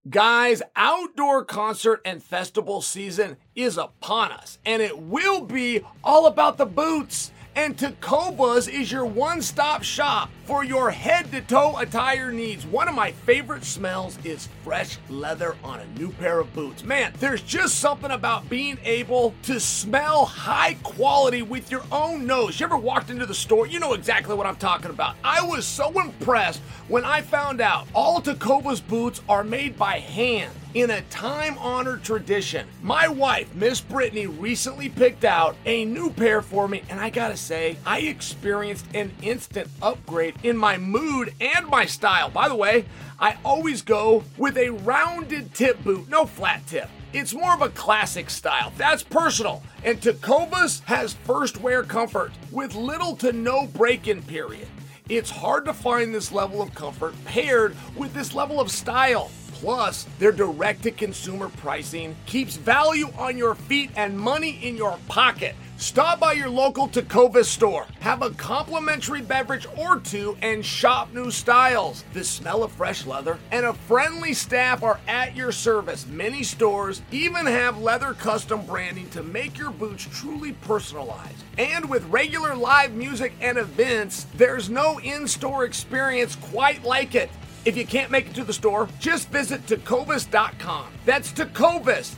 Guys, outdoor concert and festival season is upon us, and it will be all about the boots. And Tecovas is your one-stop shop for your head-to-toe attire needs. One of my favorite smells is fresh leather on a new pair of boots. Man, there's just something about being able to smell high quality with your own nose. You ever walked into the store? You know exactly what I'm talking about. I was so impressed when I found out all Tecovas boots are made by hand in a time-honored tradition. My wife, Miss Brittany, recently picked out a new pair for me, and I gotta say, I experienced an instant upgrade in my mood and my style. By the way, I always go with a rounded tip boot, no flat tip. It's more of a classic style. That's personal. And Tecovas has first wear comfort with little to no break-in period. It's hard to find this level of comfort paired with this level of style. Plus, their direct-to-consumer pricing keeps value on your feet and money in your pocket. Stop by your local Tecovas store, have a complimentary beverage or two, and shop new styles. The smell of fresh leather and a friendly staff are at your service. Many stores even have leather custom branding to make your boots truly personalized. And with regular live music and events, there's no in-store experience quite like it. If you can't make it to the store, just visit Tecovas.com. That's Tecovas,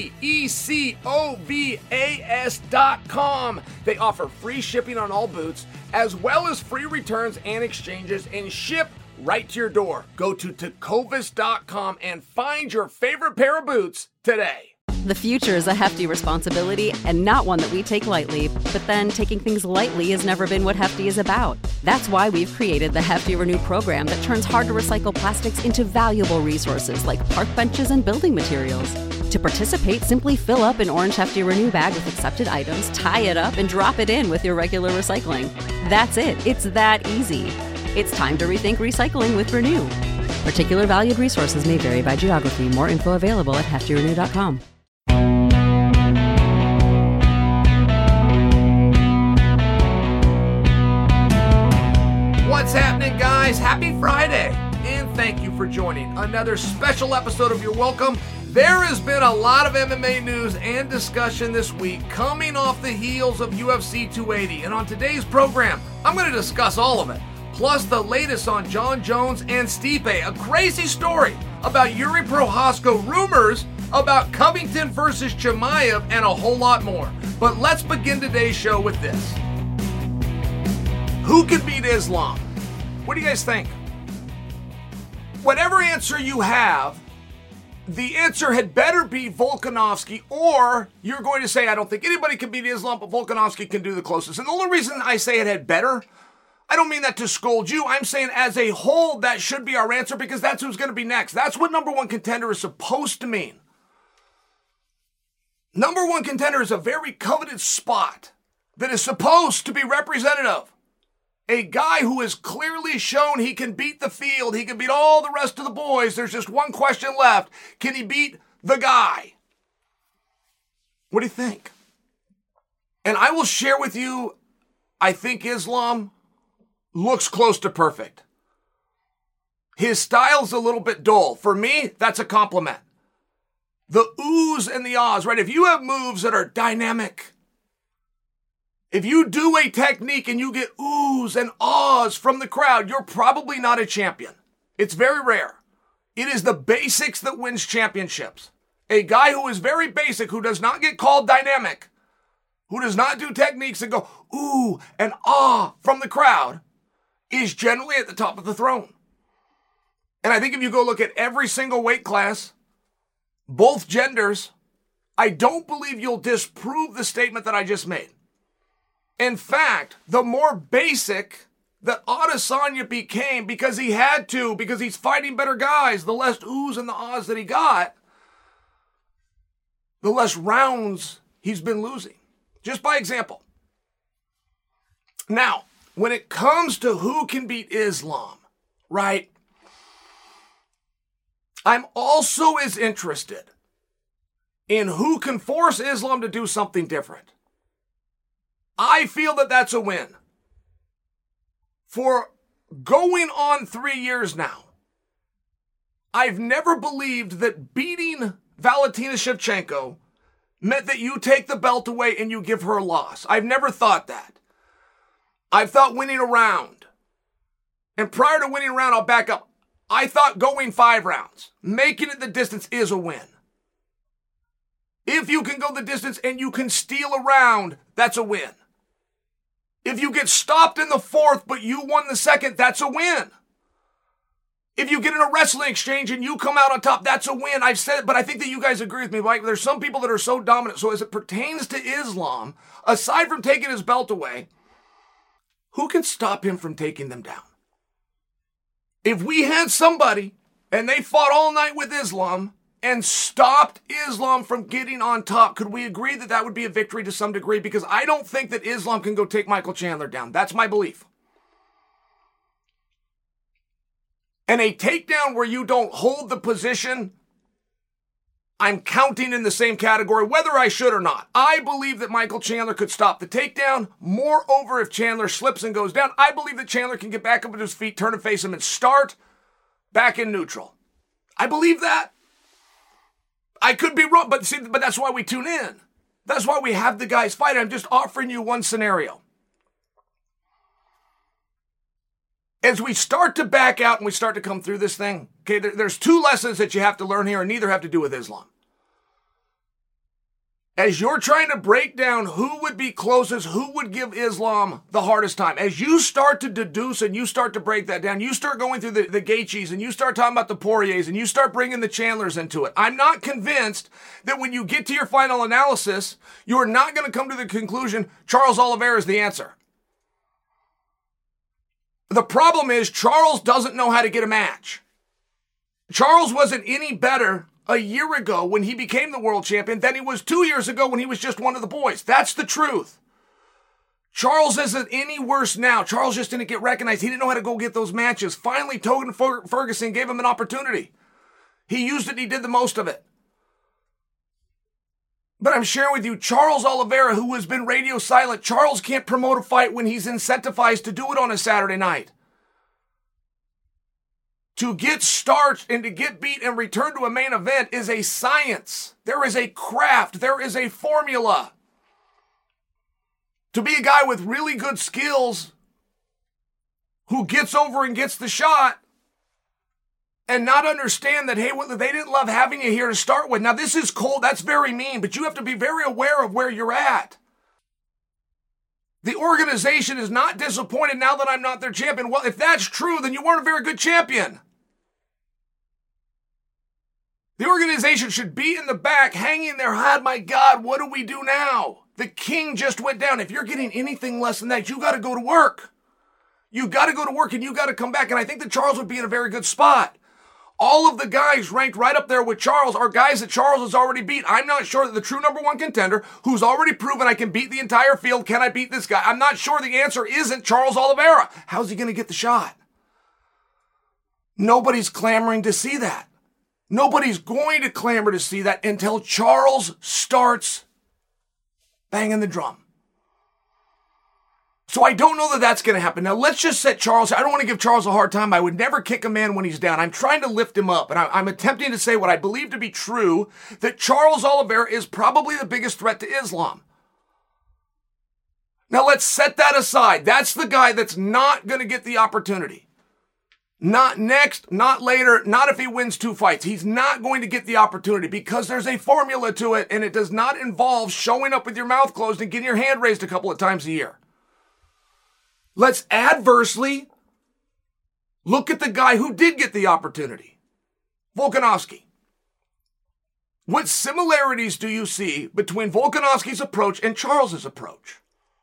Tecovas.com. They offer free shipping on all boots, as well as free returns and exchanges, and ship right to your door. Go to Tecovas.com and find your favorite pair of boots today. The future is a hefty responsibility and not one that we take lightly, but then taking things lightly has never been what Hefty is about. That's why we've created the Hefty Renew program that turns hard-to-recycle plastics into valuable resources like park benches and building materials. To participate, simply fill up an orange Hefty Renew bag with accepted items, tie it up, and drop it in with your regular recycling. That's it. It's that easy. It's time to rethink recycling with Renew. Particular valued resources may vary by geography. More info available at heftyrenew.com. What's happening, guys? Happy Friday, and thank you for joining another special episode of You're Welcome. There has been a lot of MMA news and discussion this week coming off the heels of UFC 280, and on today's program, I'm going to discuss all of it, plus the latest on Jon Jones and Stipe, a crazy story about Yuri Prochazka, rumors about Covington versus Chimaev, and a whole lot more. But let's begin today's show with this. Who can beat Islam? What do you guys think? Whatever answer you have, the answer had better be Volkanovski, or you're going to say, I don't think anybody can beat Islam, but Volkanovski can do the closest. And the only reason I say it had better, I don't mean that to scold you. I'm saying as a whole, that should be our answer because that's who's going to be next. That's what number one contender is supposed to mean. Number one contender is a very coveted spot that is supposed to be representative. A guy who has clearly shown he can beat the field, he can beat all the rest of the boys. There's just one question left. Can he beat the guy? What do you think? And I will share with you, I think Islam looks close to perfect. His style's a little bit dull. For me, that's a compliment. The oohs and the ahs, right? If you have moves that are dynamic, if you do a technique and you get oohs and ahs from the crowd, you're probably not a champion. It's very rare. It is the basics that wins championships. A guy who is very basic, who does not get called dynamic, who does not do techniques and go ooh and ah from the crowd, is generally at the top of the throne. And I think if you go look at every single weight class, both genders, I don't believe you'll disprove the statement that I just made. In fact, the more basic that Adesanya became because he had to, because he's fighting better guys, the less oohs and the ahs that he got, the less rounds he's been losing. Just by example. Now, when it comes to who can beat Islam, right? I'm also as interested in who can force Islam to do something different. I feel that that's a win. For going on 3 years now, I've never believed that beating Valentina Shevchenko meant that you take the belt away and you give her a loss. I've never thought that. I've thought winning a round. And prior to winning a round, I'll back up. I thought going 5 rounds, making it the distance is a win. If you can go the distance and you can steal a round, that's a win. If you get stopped in the 4th, but you won the 2nd, that's a win. If you get in a wrestling exchange and you come out on top, that's a win. I've said it, but I think that you guys agree with me. Like, there's some people that are so dominant. So as it pertains to Islam, aside from taking his belt away, who can stop him from taking them down? If we had somebody and they fought all night with Islam and stopped Islam from getting on top, could we agree that that would be a victory to some degree? Because I don't think that Islam can go take Michael Chandler down. That's my belief. And a takedown where you don't hold the position, I'm counting in the same category, whether I should or not. I believe that Michael Chandler could stop the takedown. Moreover, if Chandler slips and goes down, I believe that Chandler can get back up on his feet, turn and face him, and start back in neutral. I believe that. I could be wrong, but that's why we tune in. That's why we have the guys fight. I'm just offering you one scenario. As we start to back out and we start to come through this thing, okay, there's 2 lessons that you have to learn here, and neither have to do with Islam. As you're trying to break down who would be closest, who would give Islam the hardest time, as you start to deduce and you start to break that down, you start going through the Gaethjes and you start talking about the Poiriers and you start bringing the Chandlers into it. I'm not convinced that when you get to your final analysis, you're not going to come to the conclusion Charles Oliveira is the answer. The problem is Charles doesn't know how to get a match. Charles wasn't any better a year ago when he became the world champion than he was 2 years ago when he was just one of the boys. That's the truth. Charles isn't any worse now. Charles just didn't get recognized. He didn't know how to go get those matches. Finally, Tobin Ferguson gave him an opportunity. He used it and he did the most of it. But I'm sharing with you, Charles Oliveira, who has been radio silent, Charles can't promote a fight when he's incentivized to do it on a Saturday night. To get starched and to get beat and return to a main event is a science. There is a craft. There is a formula. To be a guy with really good skills who gets over and gets the shot and not understand that, hey, well, they didn't love having you here to start with. Now, this is cold. That's very mean, but you have to be very aware of where you're at. The organization is not disappointed now that I'm not their champion. Well, if that's true, then you weren't a very good champion. The organization should be in the back, hanging their head. My God, what do we do now? The king just went down. If you're getting anything less than that, you got to go to work. You got to go to work and you got to come back. And I think that Charles would be in a very good spot. All of the guys ranked right up there with Charles are guys that Charles has already beat. I'm not sure that the true number 1 contender, who's already proven I can beat the entire field, can I beat this guy? I'm not sure the answer isn't Charles Oliveira. How's he going to get the shot? Nobody's clamoring to see that. Nobody's going to clamor to see that until Charles starts banging the drum. So I don't know that that's going to happen. Now, let's just set Charles. I don't want to give Charles a hard time. I would never kick a man when he's down. I'm trying to lift him up, and I'm attempting to say what I believe to be true, that Charles Oliveira is probably the biggest threat to Islam. Now, let's set that aside. That's the guy that's not going to get the opportunity. Not next, not later, not if he wins 2 fights. He's not going to get the opportunity because there's a formula to it, and it does not involve showing up with your mouth closed and getting your hand raised a couple of times a year. Let's adversely look at the guy who did get the opportunity, Volkanovski. What similarities do you see between Volkanovski's approach and Charles's approach?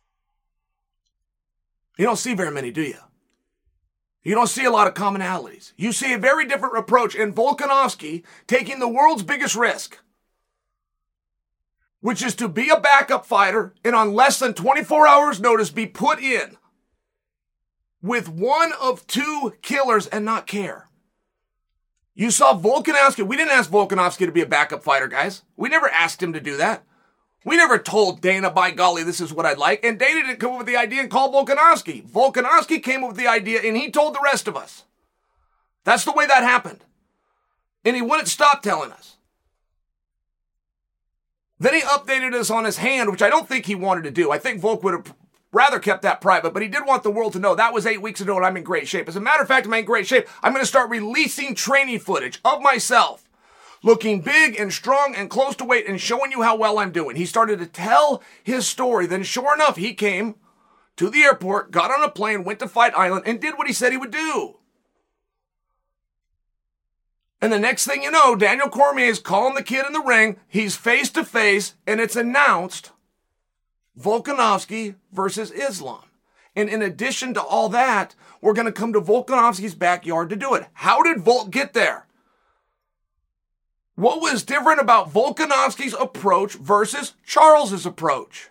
You don't see very many, do you? You don't see a lot of commonalities. You see a very different approach in Volkanovski taking the world's biggest risk, which is to be a backup fighter and on less than 24 hours notice be put in with one of 2 killers and not care. You saw Volkanovski. We didn't ask Volkanovski to be a backup fighter, guys. We never asked him to do that. We never told Dana, by golly, this is what I'd like. And Dana didn't come up with the idea and call Volkanovski. Volkanovski came up with the idea and he told the rest of us. That's the way that happened. And he wouldn't stop telling us. Then he updated us on his hand, which I don't think he wanted to do. I think Volk would have rather kept that private, but he did want the world to know that was 8 weeks ago and I'm in great shape. As a matter of fact, I'm in great shape. I'm going to start releasing training footage of myself looking big and strong and close to weight and showing you how well I'm doing. He started to tell his story. Then sure enough, he came to the airport, got on a plane, went to Fight Island, and did what he said he would do. And the next thing you know, Daniel Cormier is calling the kid in the ring. He's face to face, and it's announced Volkanovski versus Islam. And in addition to all that, we're going to come to Volkanovski's backyard to do it. How did Volk get there? What was different about Volkanovski's approach versus Charles's approach?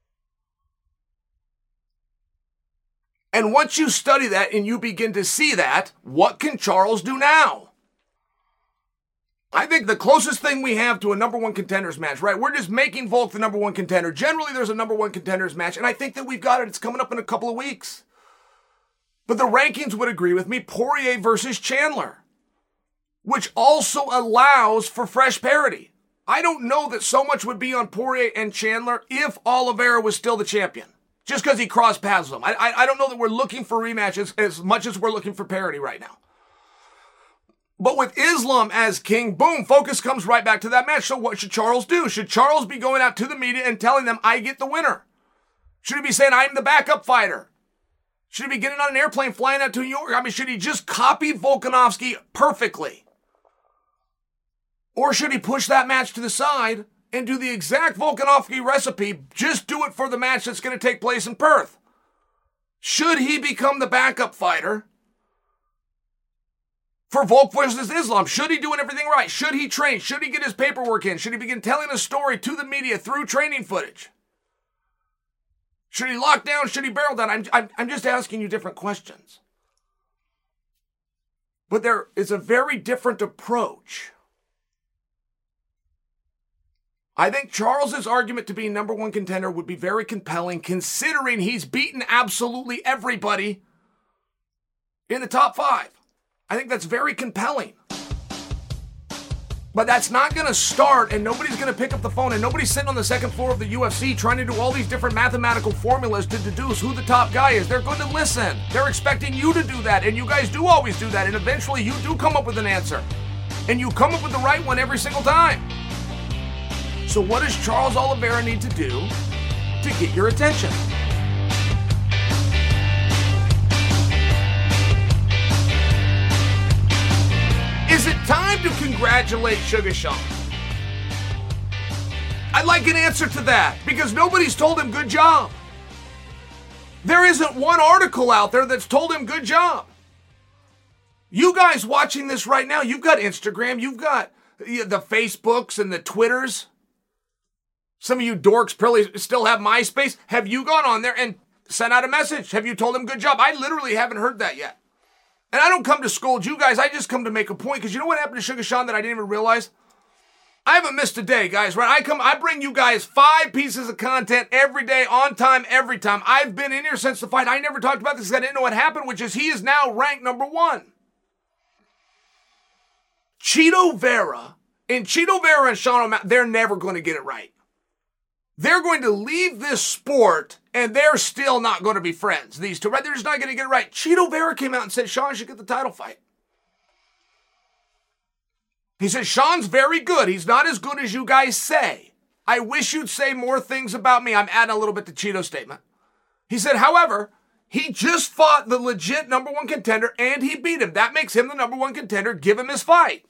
And once you study that and you begin to see that, what can Charles do now? I think the closest thing we have to a number one contenders match, right? We're just making Volk the number one contender. Generally, there's a number one contenders match, and I think that we've got it. It's coming up in a couple of weeks. But the rankings would agree with me. Poirier versus Chandler, which also allows for fresh parity. I don't know that so much would be on Poirier and Chandler if Oliveira was still the champion, just because he crossed paths with them. I don't know that we're looking for rematches as much as we're looking for parity right now. But with Islam as king, boom, focus comes right back to that match. So what should Charles do? Should Charles be going out to the media and telling them, I get the winner? Should he be saying, I'm the backup fighter? Should he be getting on an airplane flying out to New York? I mean, should he just copy Volkanovski perfectly? Or should he push that match to the side and do the exact Volkanovski recipe, just do it for the match that's going to take place in Perth? Should he become the backup fighter for Volk versus Islam? Should he doing everything right? Should he train? Should he get his paperwork in? Should he begin telling a story to the media through training footage? Should he lock down? Should he barrel down? I'm just asking you different questions. But there is a very different approach. I think Charles's argument to be number one contender would be very compelling, considering he's beaten absolutely everybody in the top 5. I think that's very compelling. But that's not going to start, and nobody's going to pick up the phone, and nobody's sitting on the second floor of the UFC trying to do all these different mathematical formulas to deduce who the top guy is. They're going to listen. They're expecting you to do that, and you guys do always do that, and eventually you do come up with an answer. And you come up with the right one every single time. So what does Charles Oliveira need to do to get your attention? Is it time to congratulate Sugar Sean? I'd like an answer to that, because nobody's told him good job. There isn't one article out there that's told him good job. You guys watching this right now, you've got Instagram, you've got the Facebooks and the Twitters. Some of you dorks probably still have MySpace. Have you gone on there and sent out a message? Have you told him good job? I literally haven't heard that yet. And I don't come to scold you guys. I just come to make a point, because you know what happened to Sugar Sean that I didn't even realize? I haven't missed a day, guys, right? I bring you guys 5 pieces of content every day, on time, every time. I've been in here since the fight. I never talked about this because I didn't know what happened, which is he is now ranked number 1. Chito Vera and Sean O'Malley, they're never going to get it right. They're going to leave this sport, and they're still not going to be friends. These two, right? They're just not going to get it right. Chito Vera came out and said Sean should get the title fight. He said, Sean's very good. He's not as good as you guys say. I wish you'd say more things about me. I'm adding a little bit to Chito's statement. He said, however, he just fought the legit number 1 contender, and he beat him. That makes him the number 1 contender. Give him his fight.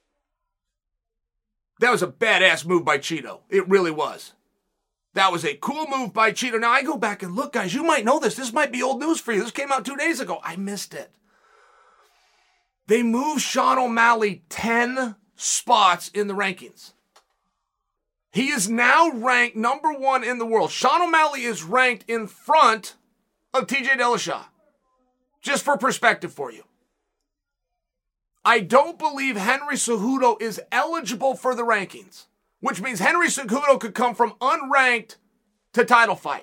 That was a badass move by Chito. It really was. That was a cool move by Chito. Now, I go back and look, guys, you might know this. This might be old news for you. This came out 2 days ago. I missed it. They moved Sean O'Malley 10 spots in the rankings. He is now ranked number 1 in the world. Sean O'Malley is ranked in front of TJ Dillashaw. Just for perspective for you. I don't believe Henry Cejudo is eligible for the rankings, which means Henry Cejudo could come from unranked to title fight.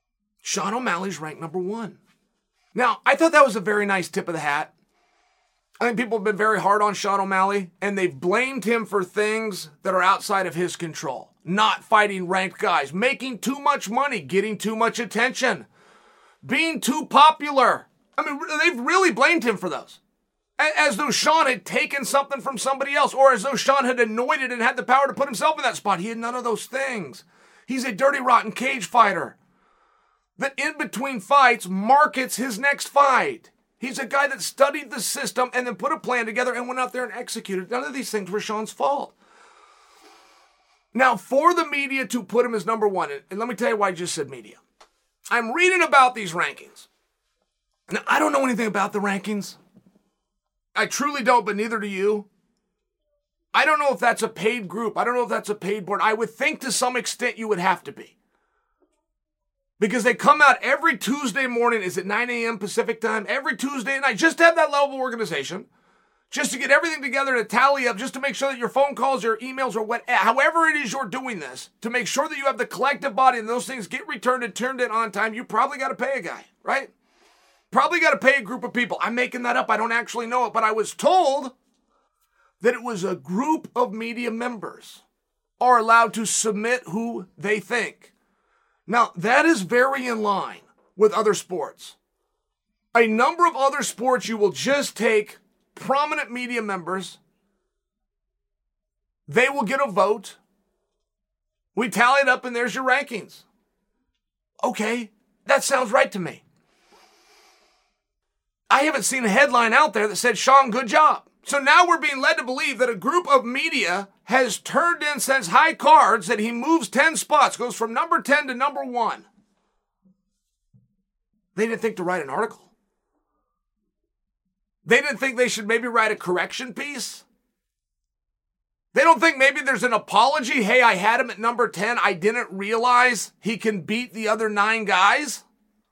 Sean O'Malley's ranked number 1. Now, I thought that was a very nice tip of the hat. I think people have been very hard on Sean O'Malley, and they've blamed him for things that are outside of his control. Not fighting ranked guys, making too much money, getting too much attention, being too popular. I mean, they've really blamed him for those. As though Sean had taken something from somebody else, or as though Sean had anointed and had the power to put himself in that spot. He had none of those things. He's a dirty, rotten cage fighter that in between fights markets his next fight. He's a guy that studied the system and then put a plan together and went out there and executed. None of these things were Sean's fault. Now, for the media to put him as number one, and let me tell you why I just said media. I'm reading about these rankings. Now, I don't know anything about the rankings. I truly don't, but neither do you. I don't know if that's a paid group. I don't know if that's a paid board. I would think to some extent you would have to be. Because they come out every Tuesday morning, is it 9 a.m. Pacific time? Every Tuesday night, just to have that level of organization, just to get everything together to tally up, just to make sure that your phone calls, your emails, or however it is you're doing this, to make sure that you have the collective body and those things get returned and turned in on time, you probably got to pay a guy, right? Probably got to pay a group of people. I'm making that up. I don't actually know it, but I was told that it was a group of media members are allowed to submit who they think. Now, that is very in line with other sports. A number of other sports, you will just take prominent media members. They will get a vote. We tally it up and there's your rankings. Okay, that sounds right to me. I haven't seen a headline out there that said, Sean, good job. So now we're being led to believe that a group of media has turned in, since high cards, that he moves 10 spots, goes from number 10 to number 1. They didn't think to write an article. They didn't think they should maybe write a correction piece. They don't think maybe there's an apology. Hey, I had him at number 10. I didn't realize he can beat the other 9 guys.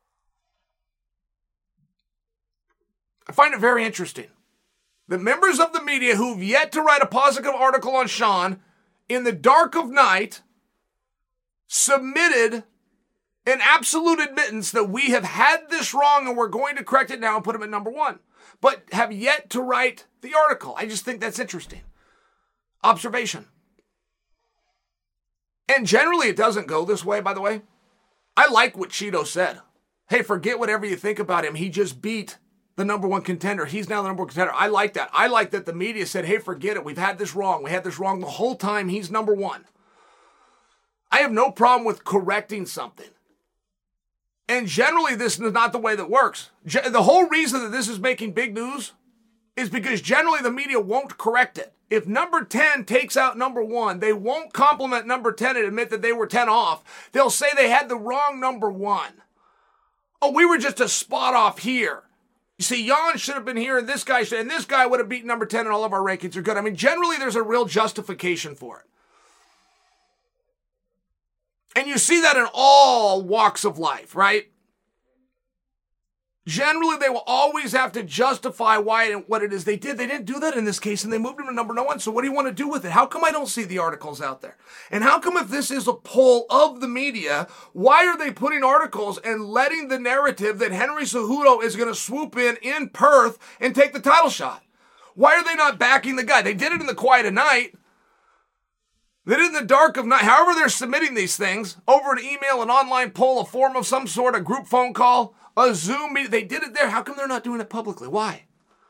I find it very interesting. The members of the media who've yet to write a positive article on Sean, in the dark of night, submitted an absolute admittance that we have had this wrong and we're going to correct it now and put him at number 1, but have yet to write the article. I just think that's interesting. Observation. And generally it doesn't go this way, by the way. I like what Cheeto said. Hey, forget whatever you think about him. He just beat the number 1 contender. He's now the number 1 contender. I like that. I like that the media said, hey, forget it. We've had this wrong. We had this wrong the whole time. He's number 1. I have no problem with correcting something. And generally, this is not the way that works. The whole reason that this is making big news is because generally the media won't correct it. If number 10 takes out number 1, they won't compliment number 10 and admit that they were 10 off. They'll say they had the wrong number 1. Oh, we were just a spot off here. You see, Jan should have been here, and this guy should, and this guy would have beaten number 10, and all of our rankings are good. I mean, generally, there's a real justification for it. And you see that in all walks of life, right? Generally, they will always have to justify why and what it is they did. They didn't do that in this case, and they moved him to number 1. So what do you want to do with it? How come I don't see the articles out there? And how come if this is a poll of the media, why are they putting articles and letting the narrative that Henry Cejudo is going to swoop in Perth and take the title shot? Why are they not backing the guy? They did it in the quiet of night. They did it in the dark of night. However they're submitting these things, over an email, an online poll, a form of some sort, a group phone call, a Zoom meeting. They did it there. How come they're not doing it publicly? Why?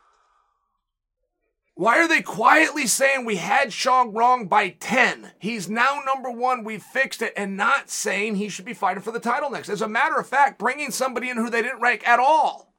Why are they quietly saying we had Sean wrong by 10? He's now number 1. We fixed it, and not saying he should be fighting for the title next. As a matter of fact, bringing somebody in who they didn't rank at all.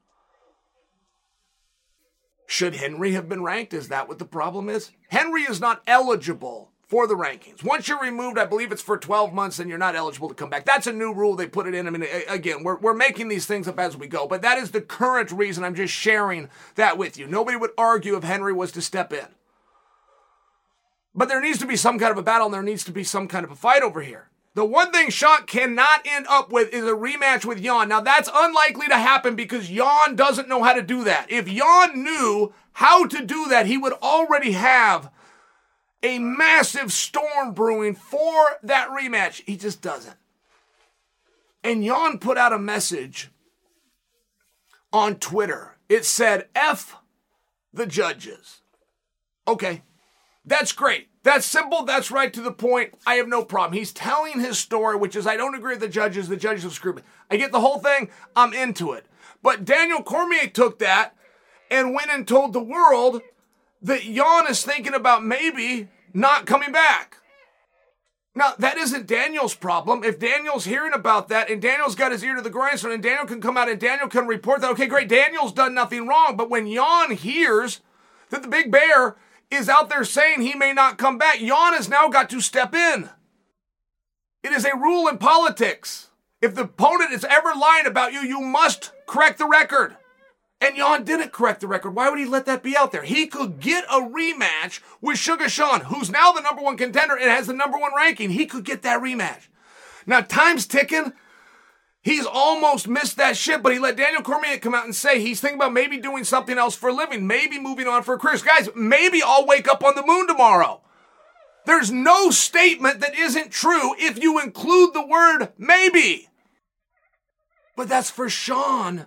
Should Henry have been ranked? Is that what the problem is? Henry is not eligible for the rankings. Once you're removed, I believe it's for 12 months and you're not eligible to come back. That's a new rule. They put it in. I mean, again, we're making these things up as we go, but that is the current reason. I'm just sharing that with you. Nobody would argue if Henry was to step in. But there needs to be some kind of a battle and there needs to be some kind of a fight over here. The one thing Sean cannot end up with is a rematch with Jan. Now, that's unlikely to happen because Jan doesn't know how to do that. If Jan knew how to do that, he would already have a massive storm brewing for that rematch. He just doesn't. And Jan put out a message on Twitter. It said, F the judges. Okay, that's great. That's simple. That's right to the point. I have no problem. He's telling his story, which is I don't agree with the judges. The judges have screwed me. I get the whole thing. I'm into it. But Daniel Cormier took that and went and told the world that Jan is thinking about maybe not coming back. Now, that isn't Daniel's problem. If Daniel's hearing about that and Daniel's got his ear to the grindstone and Daniel can come out and Daniel can report that, okay, great, Daniel's done nothing wrong. But when Jan hears that the Big Bear is out there saying he may not come back, Jan has now got to step in. It is a rule in politics. If the opponent is ever lying about you, you must correct the record. And Jan didn't correct the record. Why would he let that be out there? He could get a rematch with Sugar Sean, who's now the number one contender and has the number one ranking. He could get that rematch. Now, time's ticking. He's almost missed that shit, but he let Daniel Cormier come out and say he's thinking about maybe doing something else for a living, maybe moving on for a career. Guys, maybe I'll wake up on the moon tomorrow. There's no statement that isn't true if you include the word maybe. But that's for Jan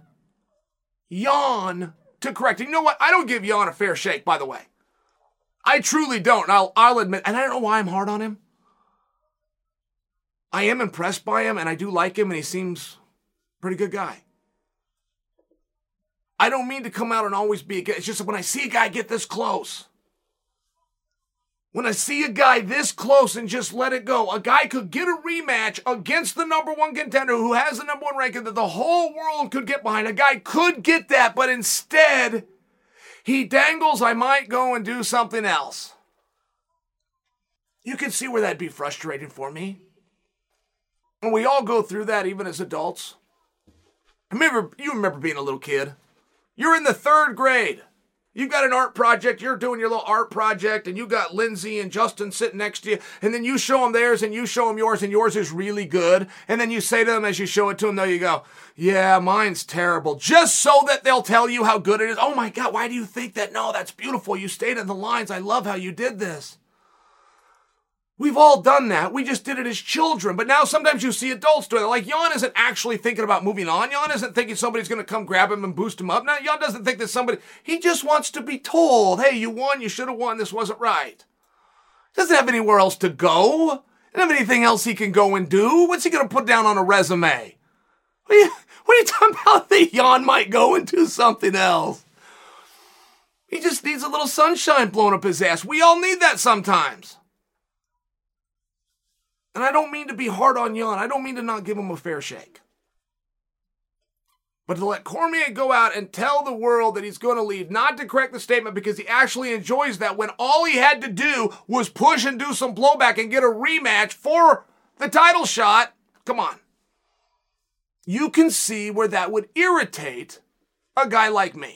to correct. And you know what? I don't give Jan a fair shake, by the way. I truly don't. I'll admit, and I don't know why I'm hard on him. I am impressed by him, and I do like him, and he seems a pretty good guy. I don't mean to come out and always be it's just when I see a guy get this close. When I see a guy this close and just let it go, a guy could get a rematch against the number one contender who has the number one ranking that the whole world could get behind. A guy could get that, but instead, he dangles, I might go and do something else. You can see where that'd be frustrating for me. And we all go through that even as adults. You remember being a little kid. You're in the 3rd grade. You've got an art project, you're doing your little art project, and you got Lindsay and Justin sitting next to you, and then you show them theirs, and you show them yours, and yours is really good, and then you say to them as you show it to them, there you go, yeah, mine's terrible, just so that they'll tell you how good it is. Oh my God, why do you think that? No, that's beautiful, you stayed in the lines, I love how you did this. We've all done that. We just did it as children. But now sometimes you see adults doing it. Like Jan isn't actually thinking about moving on. Jan isn't thinking somebody's going to come grab him and boost him up. Now, Jan doesn't think that he just wants to be told, hey, you won, you should have won, this wasn't right. He doesn't have anywhere else to go. He doesn't have anything else he can go and do. What's he going to put down on a resume? What are you talking about that Jan might go and do something else? He just needs a little sunshine blown up his ass. We all need that sometimes. And I don't mean to be hard on Jan. I don't mean to not give him a fair shake. But to let Cormier go out and tell the world that he's going to leave, not to correct the statement because he actually enjoys that, when all he had to do was push and do some blowback and get a rematch for the title shot, come on. You can see where that would irritate a guy like me.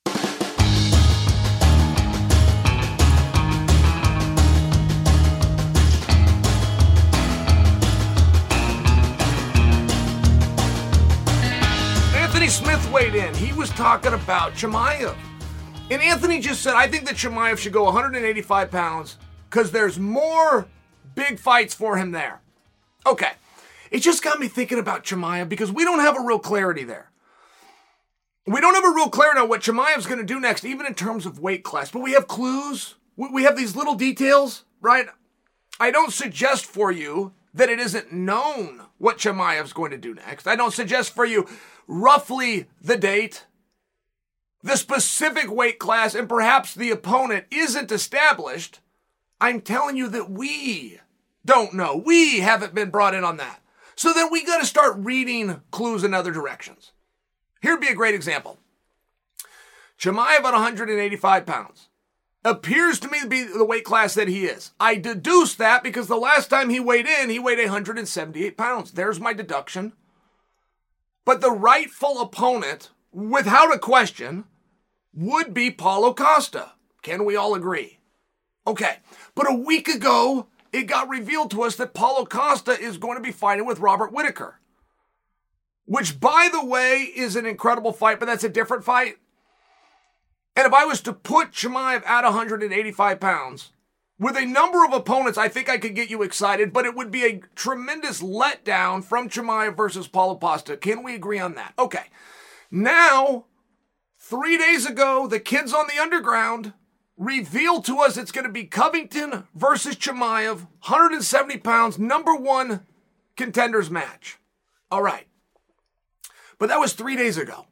Anthony Smith weighed in. He was talking about Chimaev. And Anthony just said, I think that Chimaev should go 185 pounds because there's more big fights for him there. Okay. It just got me thinking about Chimaev because we don't have a real clarity there. We don't have a real clarity on what Chimaev's going to do next, even in terms of weight class. But we have clues. We have these little details, right? I don't suggest for you that it isn't known what Chimaev's going to do next. I don't suggest for you roughly the date, the specific weight class, and perhaps the opponent isn't established. I'm telling you that we don't know. We haven't been brought in on that. So then we got to start reading clues in other directions. Here'd be a great example. Chimaev at 185 pounds. Appears to me to be the weight class that he is. I deduce that because the last time he weighed in, he weighed 178 pounds. There's my deduction. But the rightful opponent, without a question, would be Paulo Costa. Can we all agree? Okay, but a week ago, it got revealed to us that Paulo Costa is going to be fighting with Robert Whittaker. Which, by the way, is an incredible fight, but that's a different fight. And if I was to put Chimaev at 185 pounds, with a number of opponents, I think I could get you excited, but it would be a tremendous letdown from Chimaev versus Paulo Costa. Can we agree on that? Okay. Now, 3 days ago, the kids on the underground revealed to us it's going to be Covington versus Chimaev, 170 pounds, number one contenders match. All right. But that was 3 days ago.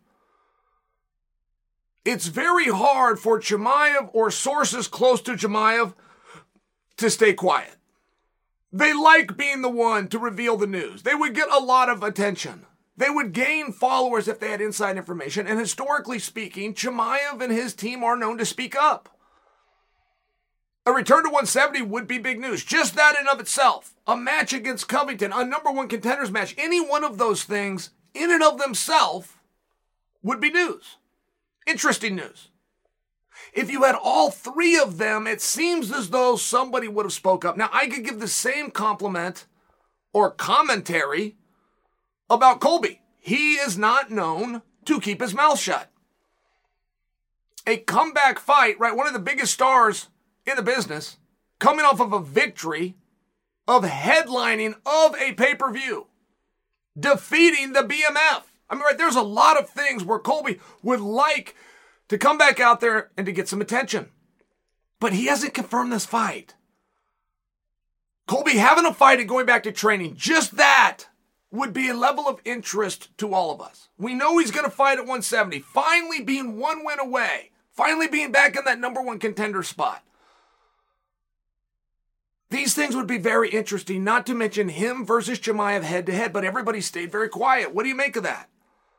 It's very hard for Chimaev or sources close to Chimaev to stay quiet. They like being the one to reveal the news. They would get a lot of attention. They would gain followers if they had inside information. And historically speaking, Chimaev and his team are known to speak up. A return to 170 would be big news. Just that in of itself. A match against Covington, a number one contenders match, any one of those things in and of themselves would be news. Interesting news. If you had all three of them, it seems as though somebody would have spoke up. Now, I could give the same compliment or commentary about Colby. He is not known to keep his mouth shut. A comeback fight, right? One of the biggest stars in the business, coming off of a victory of headlining of a pay-per-view, defeating the BMF. I mean, right, there's a lot of things where Colby would like to come back out there and to get some attention. But he hasn't confirmed this fight. Colby having a fight and going back to training, just that would be a level of interest to all of us. We know he's going to fight at 170, finally being one win away, finally being back in that number one contender spot. These things would be very interesting, not to mention him versus Chimaev head-to-head, but everybody stayed very quiet. What do you make of that?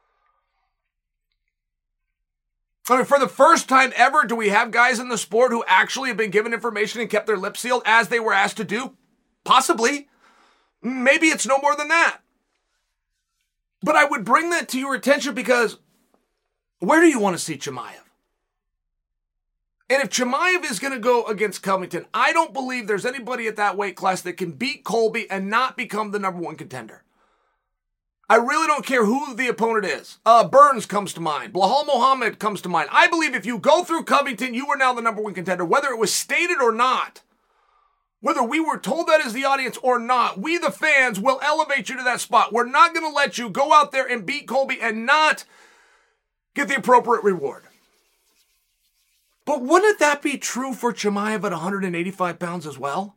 I mean, for the first time ever, do we have guys in the sport who actually have been given information and kept their lips sealed as they were asked to do? Possibly. Maybe it's no more than that. But I would bring that to your attention because where do you want to see Chimaev? And if Chimaev is going to go against Covington, I don't believe there's anybody at that weight class that can beat Colby and not become the number one contender. I really don't care who the opponent is. Burns comes to mind. Belal Muhammad comes to mind. I believe if you go through Covington, you are now the number one contender, whether it was stated or not. Whether we were told that as the audience or not, we the fans will elevate you to that spot. We're not going to let you go out there and beat Colby and not get the appropriate reward. But wouldn't that be true for Chimaev at 185 pounds as well?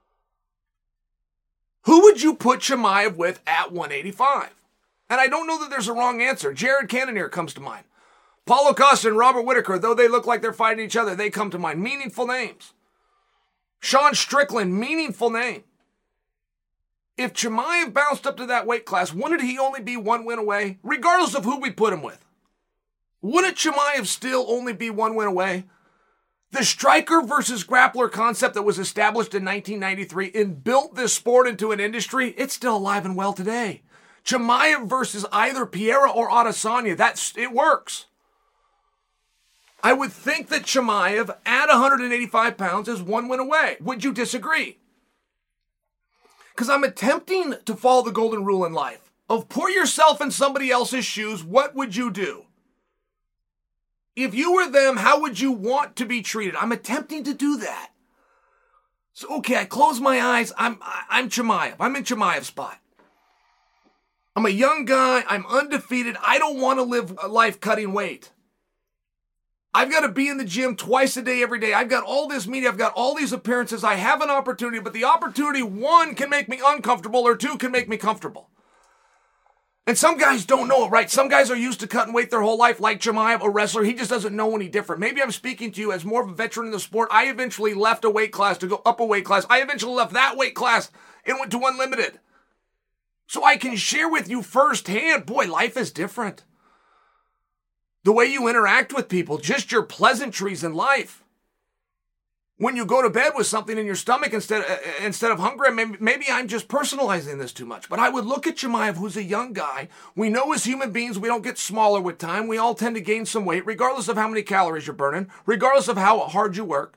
Who would you put Chimaev with at 185? And I don't know that there's a wrong answer. Jared Cannonier comes to mind. Paulo Costa and Robert Whitaker, though they look like they're fighting each other, they come to mind. Meaningful names. Sean Strickland, meaningful name. If Chimaev bounced up to that weight class, wouldn't he only be one win away, regardless of who we put him with? Wouldn't Chimaev still only be one win away? The striker versus grappler concept that was established in 1993 and built this sport into an industry, it's still alive and well today. Chimaev versus either Pereira or Adesanya, it works. I would think that Chimaev at 185 pounds is one win away. Would you disagree? Because I'm attempting to follow the golden rule in life of put yourself in somebody else's shoes. What would you do? If you were them, how would you want to be treated? I'm attempting to do that. So, okay, I close my eyes. I'm Chimaev. I'm in Chimaev's spot. I'm a young guy. I'm undefeated. I don't want to live a life cutting weight. I've got to be in the gym twice a day, every day. I've got all this media. I've got all these appearances. I have an opportunity, but the opportunity, one, can make me uncomfortable, or two, can make me comfortable. And some guys don't know it, right? Some guys are used to cutting weight their whole life, like Chimaev, a wrestler. He just doesn't know any different. Maybe I'm speaking to you as more of a veteran in the sport. I eventually left a weight class to go up a weight class. I eventually left that weight class and went to unlimited. So I can share with you firsthand, boy, life is different. The way you interact with people, just your pleasantries in life. When you go to bed with something in your stomach instead of hungry, maybe I'm just personalizing this too much. But I would look at Chimaev, who's a young guy. We know as human beings, we don't get smaller with time. We all tend to gain some weight, regardless of how many calories you're burning, regardless of how hard you work.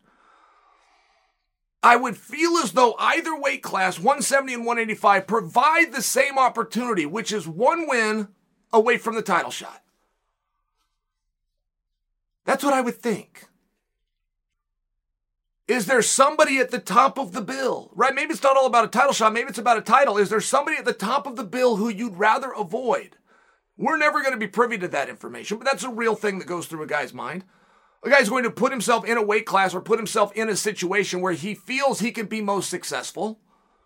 I would feel as though either weight class, 170 and 185, provide the same opportunity, which is one win away from the title shot. That's what I would think. Is there somebody at the top of the bill, right? Maybe it's not all about a title shot. Maybe it's about a title. Is there somebody at the top of the bill who you'd rather avoid? We're never going to be privy to that information, but that's a real thing that goes through a guy's mind. A guy's going to put himself in a weight class or put himself in a situation where he feels he can be most successful.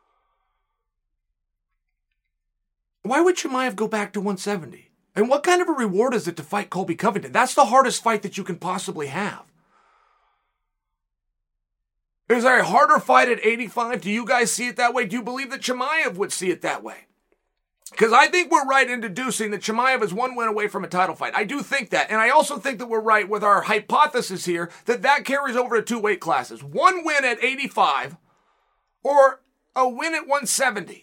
Why would Chimaev go back to 170? And what kind of a reward is it to fight Colby Covington? That's the hardest fight that you can possibly have. Is there a harder fight at 85? Do you guys see it that way? Do you believe that Chimaev would see it that way? Because I think we're right in deducing that Chimaev is one win away from a title fight. I do think that. And I also think that we're right with our hypothesis here that carries over to 2 weight classes. One win at 85 or a win at 170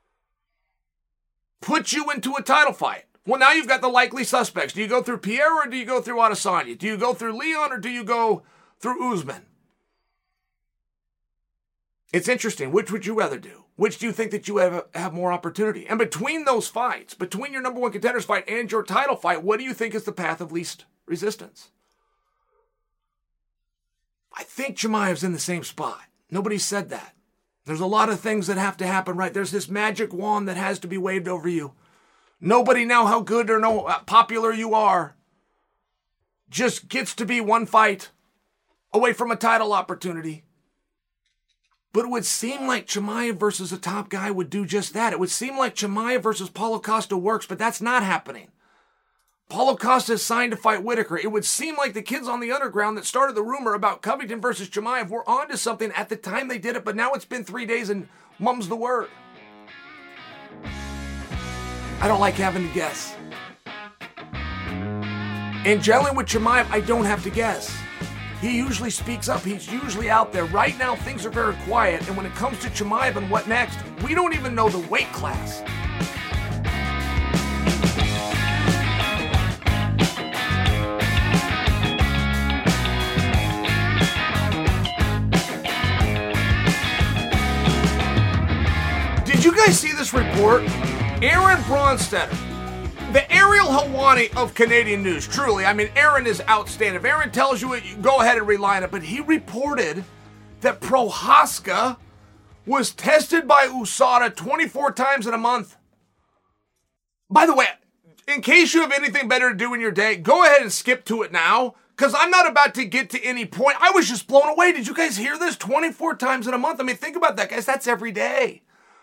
puts you into a title fight. Well, now you've got the likely suspects. Do you go through Pierre or do you go through Adesanya? Do you go through Leon or do you go through Usman? It's interesting. Which would you rather do? Which do you think that you have more opportunity? And between those fights, between your number one contenders fight and your title fight, what do you think is the path of least resistance? I think Chimaev's in the same spot. Nobody said that. There's a lot of things that have to happen, right? There's this magic wand that has to be waved over you. Nobody, now how good or popular you are, just gets to be one fight away from a title opportunity. But it would seem like Chimaev versus a top guy would do just that. It would seem like Chimaev versus Paulo Costa works, but that's not happening. Paulo Costa is signed to fight Whitaker. It would seem like the kids on the underground that started the rumor about Covington versus Chimaev were onto something at the time they did it, but now it's been 3 days and mum's the word. I don't like having to guess. And generally with Chimaev, I don't have to guess. He usually speaks up. He's usually out there. Right now, things are very quiet. And when it comes to Chimaev and what next, we don't even know the weight class. Did you guys see this report? Aaron Bronstetter, the Ariel Helwani of Canadian news, truly. I mean, Aaron is outstanding. If Aaron tells you it, you go ahead and rely on it. But he reported that Prochazka was tested by USADA 24 times in a month. By the way, in case you have anything better to do in your day, go ahead and skip to it now, because I'm not about to get to any point. I was just blown away. Did you guys hear this? 24 times in a month. I mean, think about that, guys. That's every day.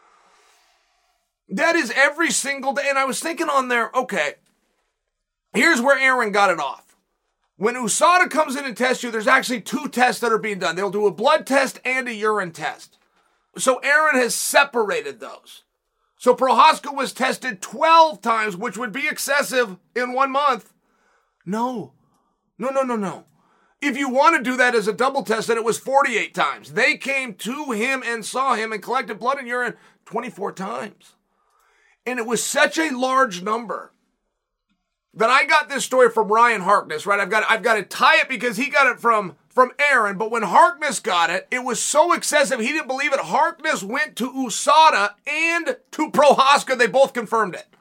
That is every single day. And I was thinking on there, okay, here's where Aaron got it off. When USADA comes in and tests you, there's actually 2 tests that are being done. They'll do a blood test and a urine test. So Aaron has separated those. So Prochazka was tested 12 times, which would be excessive in 1 month. No. If you want to do that as a double test, then it was 48 times. They came to him and saw him and collected blood and urine 24 times. And it was such a large number that I got this story from Ryan Harkness, right? I've got to tie it because he got it from Aaron. But when Harkness got it, it was so excessive, he didn't believe it. Harkness went to USADA and to Prochazka. They both confirmed it.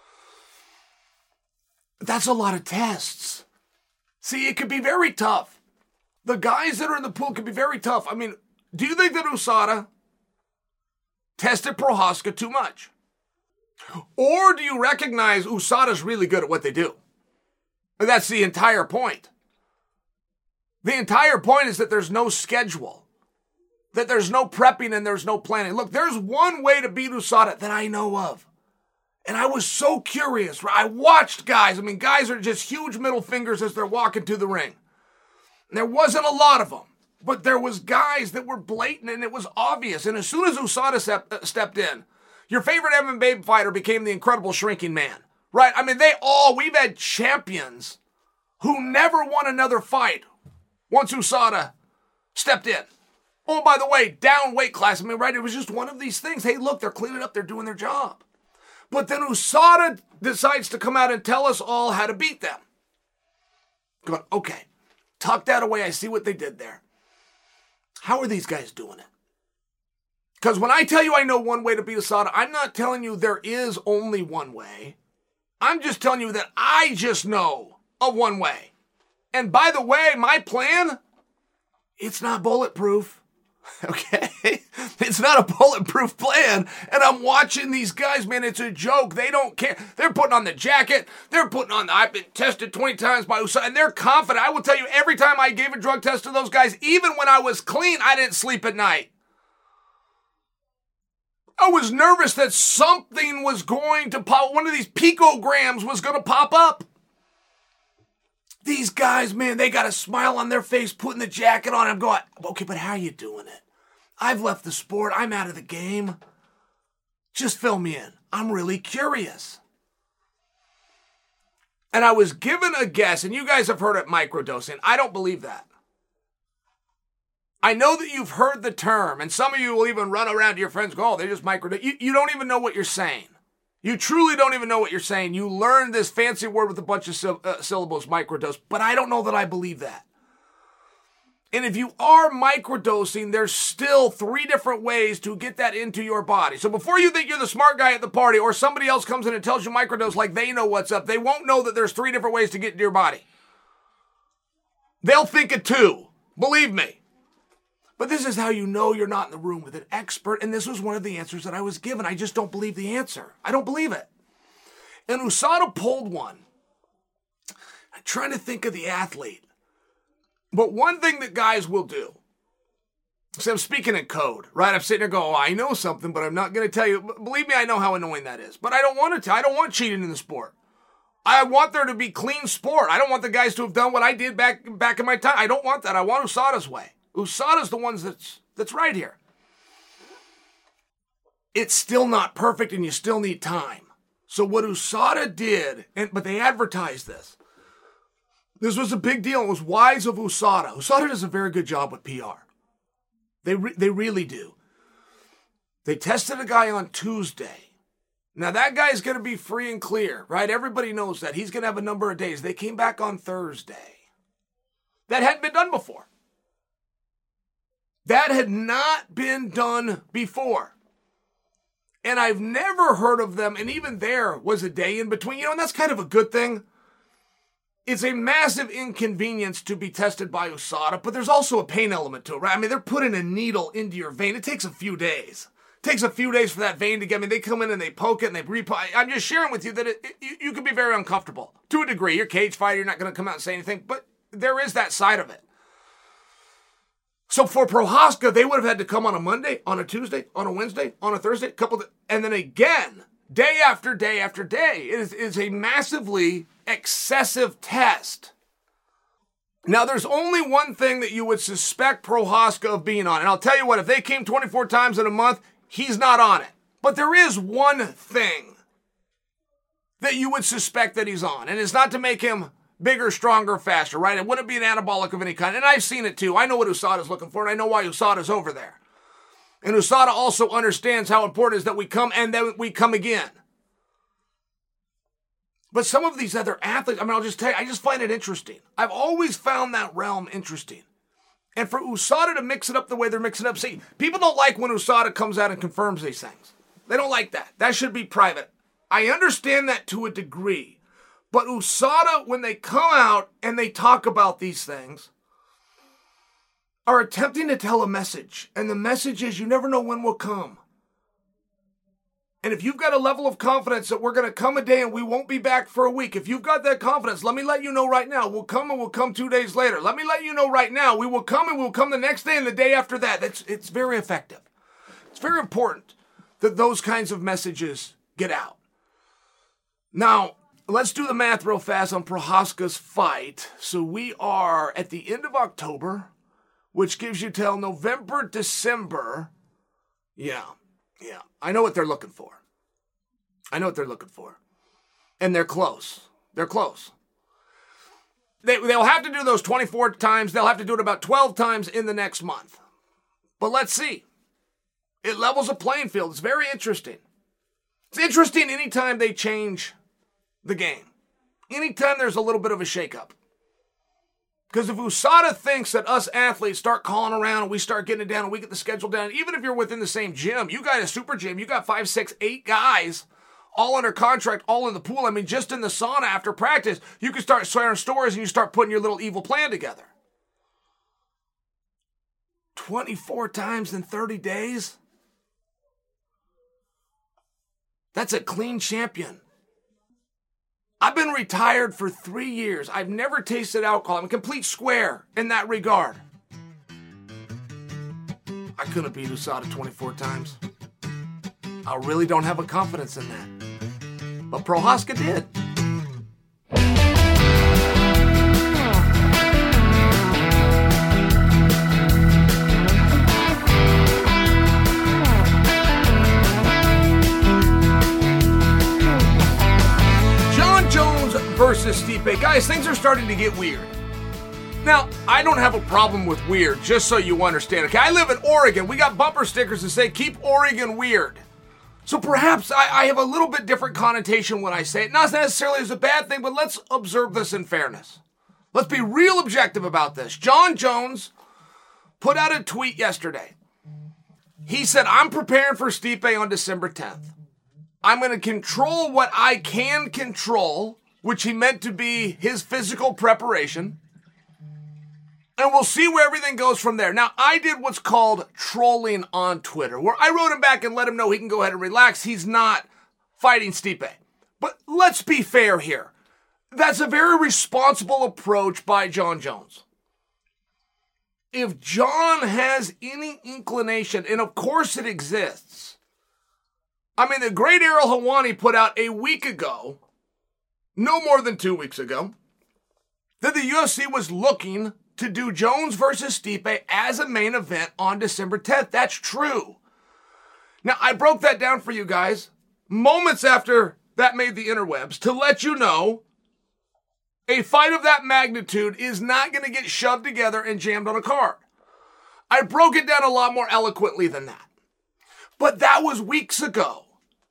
That's a lot of tests. See, it could be very tough. The guys that are in the pool could be very tough. I mean, do you think that USADA tested Prochazka too much? Or do you recognize USADA's really good at what they do? That's the entire point. The entire point is that there's no schedule, that there's no prepping and there's no planning. Look, there's one way to beat USADA that I know of. And I was so curious. I watched guys. I mean, guys are just huge middle fingers as they're walking to the ring. And there wasn't a lot of them, but there was guys that were blatant and it was obvious. And as soon as USADA stepped in, your favorite MMA fighter became the incredible shrinking man, right? I mean, we've had champions who never won another fight once USADA stepped in. Oh, by the way, down weight class. I mean, right, it was just one of these things. Hey, look, they're cleaning up, they're doing their job. But then USADA decides to come out and tell us all how to beat them. Going, okay, tuck that away. I see what they did there. How are these guys doing it? Because when I tell you I know one way to beat USADA, I'm not telling you there is only one way. I'm just telling you that I just know of one way. And by the way, my plan, it's not bulletproof. Okay? It's not a bulletproof plan. And I'm watching these guys, man, it's a joke. They don't care. They're putting on the jacket. They're putting on I've been tested 20 times by USADA, and they're confident. I will tell you, every time I gave a drug test to those guys, even when I was clean, I didn't sleep at night. I was nervous that something was going to pop. One of these picograms was going to pop up. These guys, man, they got a smile on their face, putting the jacket on. I'm going, okay, but how are you doing it? I've left the sport. I'm out of the game. Just fill me in. I'm really curious. And I was given a guess, and you guys have heard it, microdosing. I don't believe that. I know that you've heard the term, and some of you will even run around to your friends and go, oh, they're just microdosing. You don't even know what you're saying. You truly don't even know what you're saying. You learned this fancy word with a bunch of syllables, microdose, but I don't know that I believe that. And if you are microdosing, there's still 3 different ways to get that into your body. So before you think you're the smart guy at the party or somebody else comes in and tells you microdose like they know what's up, they won't know that there's 3 different ways to get into your body. They'll think it too. Believe me. But this is how you know you're not in the room with an expert, and this was one of the answers that I was given. I just don't believe the answer. I don't believe it. And USADA pulled one. I'm trying to think of the athlete. But one thing that guys will do, so I'm speaking in code, right? I'm sitting there going, oh, I know something, but I'm not going to tell you. Believe me, I know how annoying that is. But I don't want to. I don't want cheating in the sport. I want there to be clean sport. I don't want the guys to have done what I did back in my time. I don't want that. I want USADA's way. USADA's the ones that's right here. It's still not perfect and you still need time. So what USADA did, but they advertised this. This was a big deal. It was wise of USADA. USADA does a very good job with PR. They really do. They tested a guy on Tuesday. Now that guy's going to be free and clear, right? Everybody knows that. He's going to have a number of days. They came back on Thursday. That hadn't been done before. That had not been done before. And I've never heard of them, and even there was a day in between. And that's kind of a good thing. It's a massive inconvenience to be tested by USADA, but there's also a pain element to it, right? I mean, they're putting a needle into your vein. It takes a few days. It takes a few days for that vein to get, they come in and they poke it and they I'm just sharing with you that you can be very uncomfortable. To a degree, you're a cage fighter, you're not going to come out and say anything, but there is that side of it. So for Prochazka, they would have had to come on a Monday, on a Tuesday, on a Wednesday, on a Thursday, and then again, day after day after day. It is a massively excessive test. Now, there's only one thing that you would suspect Prochazka of being on. And I'll tell you what, if they came 24 times in a month, he's not on it. But there is one thing that you would suspect that he's on. And it's not to make him bigger, stronger, faster, right? It wouldn't be an anabolic of any kind. And I've seen it too. I know what USADA's looking for, and I know why USADA's over there. And USADA also understands how important it is that we come and then we come again. But some of these other athletes, I'll just tell you, I just find it interesting. I've always found that realm interesting. And for USADA to mix it up the way they're mixing it up, see, people don't like when USADA comes out and confirms these things. They don't like that. That should be private. I understand that to a degree. But USADA, when they come out and they talk about these things, are attempting to tell a message. And the message is you never know when we'll come. And if you've got a level of confidence that we're going to come a day and we won't be back for a week, if you've got that confidence, let me let you know right now. We'll come and we'll come 2 days later. Let me let you know right now. We will come and we'll come the next day and the day after that. It's very effective. It's very important that those kinds of messages get out. Now, let's do the math real fast on Prochazka's fight. So we are at the end of October, which gives you till November, December. Yeah. I know what they're looking for. And they're close. They'll have to do those 24 times. They'll have to do it about 12 times in the next month. But let's see. It levels a playing field. It's very interesting. It's interesting anytime they change the game. Anytime there's a little bit of a shakeup. Because if USADA thinks that us athletes start calling around and we start getting it down and we get the schedule down, even if you're within the same gym, you got a super gym, you got 5, 6, 8 guys all under contract, all in the pool. Just in the sauna after practice, you can start sharing stories and you start putting your little evil plan together. 24 times in 30 days? That's a clean champion. I've been retired for 3 years. I've never tasted alcohol. I'm a complete square in that regard. I couldn't beat USADA 24 times. I really don't have a confidence in that. But Prochazka did. Jon Jones versus Stipe. Guys, things are starting to get weird. Now, I don't have a problem with weird, just so you understand. Okay, I live in Oregon. We got bumper stickers that say, keep Oregon weird. So perhaps I have a little bit different connotation when I say it. Not necessarily as a bad thing, but let's observe this in fairness. Let's be real objective about this. Jon Jones put out a tweet yesterday. He said, I'm preparing for Stipe on December 10th. I'm going to control what I can control, which he meant to be his physical preparation. And we'll see where everything goes from there. Now, I did what's called trolling on Twitter, where I wrote him back and let him know he can go ahead and relax. He's not fighting Stipe. But let's be fair here. That's a very responsible approach by Jon Jones. If Jon has any inclination, and of course it exists. I mean, the great Ariel Helwani put out a week ago, no more than 2 weeks ago, that the UFC was looking to do Jones versus Stipe as a main event on December 10th. That's true. Now, I broke that down for you guys moments after that made the interwebs to let you know a fight of that magnitude is not going to get shoved together and jammed on a card. I broke it down a lot more eloquently than that. But that was weeks ago.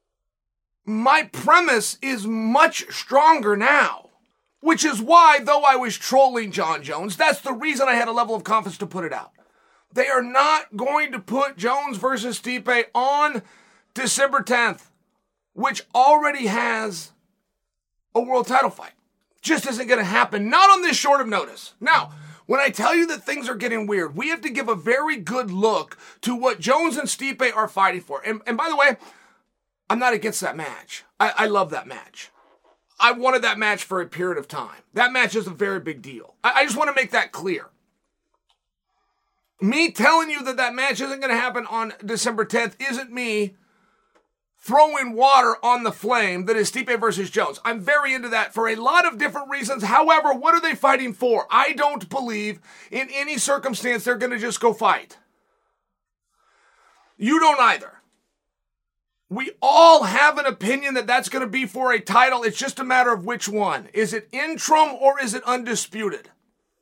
My premise is much stronger now. Which is why, though I was trolling Jon Jones, that's the reason I had a level of confidence to put it out. They are not going to put Jones versus Stipe on December 10th, which already has a world title fight. Just isn't going to happen, not on this short of notice. Now, when I tell you that things are getting weird, we have to give a very good look to what Jones and Stipe are fighting for. And by the way, I'm not against that match. I love that match. I wanted that match for a period of time. That match is a very big deal. I just want to make that clear. Me telling you that that match isn't going to happen on December 10th isn't me throwing water on the flame that is Stipe versus Jones. I'm very into that for a lot of different reasons. However, what are they fighting for? I don't believe in any circumstance they're going to just go fight. You don't either. We all have an opinion that that's going to be for a title. It's just a matter of which one. Is it interim or is it undisputed?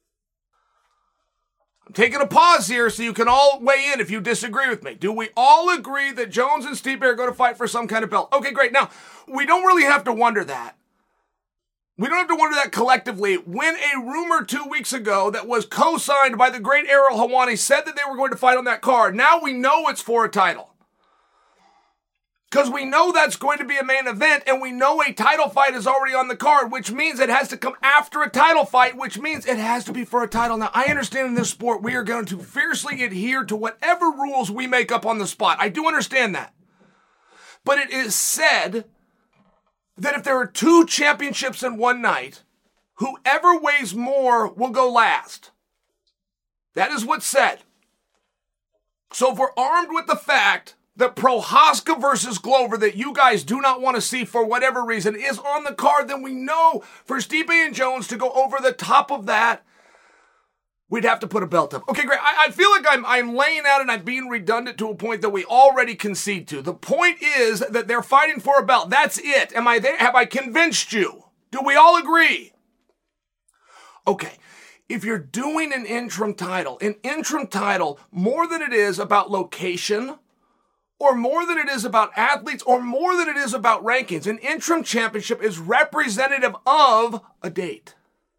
I'm taking a pause here so you can all weigh in if you disagree with me. Do we all agree that Jones and Stipe are going to fight for some kind of belt? Okay, great. Now, we don't really have to wonder that. We don't have to wonder that collectively when a rumor 2 weeks ago that was co-signed by the great Ariel Helwani said that they were going to fight on that card. Now we know it's for a title. Because we know that's going to be a main event, and we know a title fight is already on the card, which means it has to come after a title fight, which means it has to be for a title. Now, I understand in this sport we are going to fiercely adhere to whatever rules we make up on the spot. I do understand that. But it is said that if there are 2 championships in one night, whoever weighs more will go last. That is what's said. So if we're armed with the fact that Prochazka versus Glover that you guys do not want to see for whatever reason is on the card, then we know for Stipe and Jones to go over the top of that, we'd have to put a belt up. Okay, great. I feel like I'm laying out and I'm being redundant to a point that we already concede to. The point is that they're fighting for a belt. That's it. Am I there? Have I convinced you? Do we all agree? Okay. If you're doing an interim title, more than it is about location, or more than it is about athletes, or more than it is about rankings, an interim championship is representative of a date.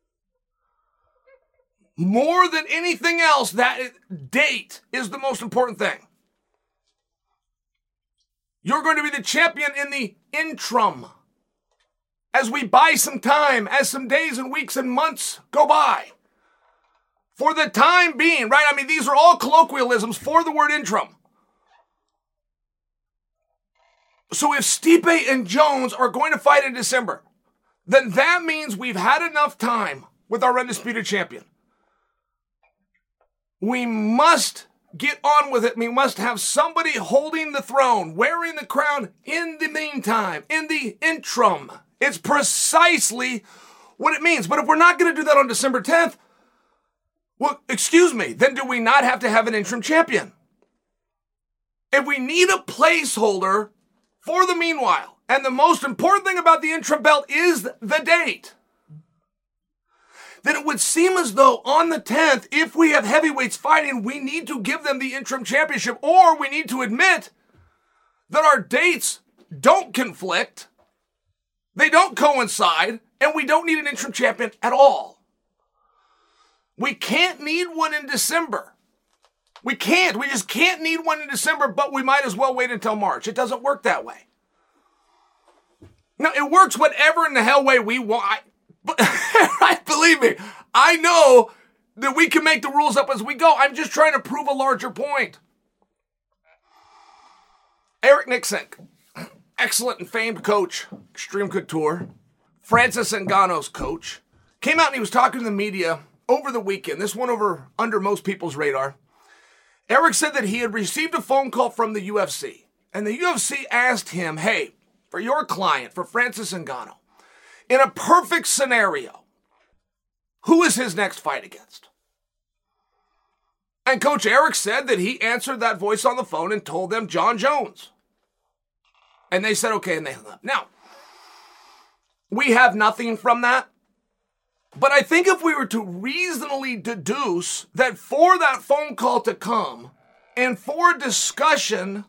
More than anything else, that date is the most important thing. You're going to be the champion in the interim. As we buy some time, as some days and weeks and months go by. For the time being, right? I mean, these are all colloquialisms for the word interim. So if Stipe and Jones are going to fight in December, then that means we've had enough time with our undisputed champion. We must get on with it. We must have somebody holding the throne, wearing the crown in the meantime, in the interim. It's precisely what it means. But if we're not going to do that on December 10th, well, excuse me, then do we not have to have an interim champion? If we need a placeholder for the meanwhile, and the most important thing about the interim belt is the date, then it would seem as though on the 10th, if we have heavyweights fighting, we need to give them the interim championship, or we need to admit that our dates don't conflict, they don't coincide, and we don't need an interim champion at all. We can't need one in December. We just can't need one in December, but we might as well wait until March. It doesn't work that way. Now, it works whatever in the hell way we want. But right, believe me, I know that we can make the rules up as we go. I'm just trying to prove a larger point. Eric Nicksick, excellent and famed coach, Extreme Couture, Francis Ngannou's coach, came out and he was talking to the media over the weekend. This went under most people's radar. Eric said that he had received a phone call from the UFC, and the UFC asked him, hey, for your client, for Francis Ngannou, in a perfect scenario, who is his next fight against? And Coach Eric said that he answered that voice on the phone and told them Jon Jones. And they said, okay, and they hung up. Now, we have nothing from that. But I think if we were to reasonably deduce that for that phone call to come and for discussion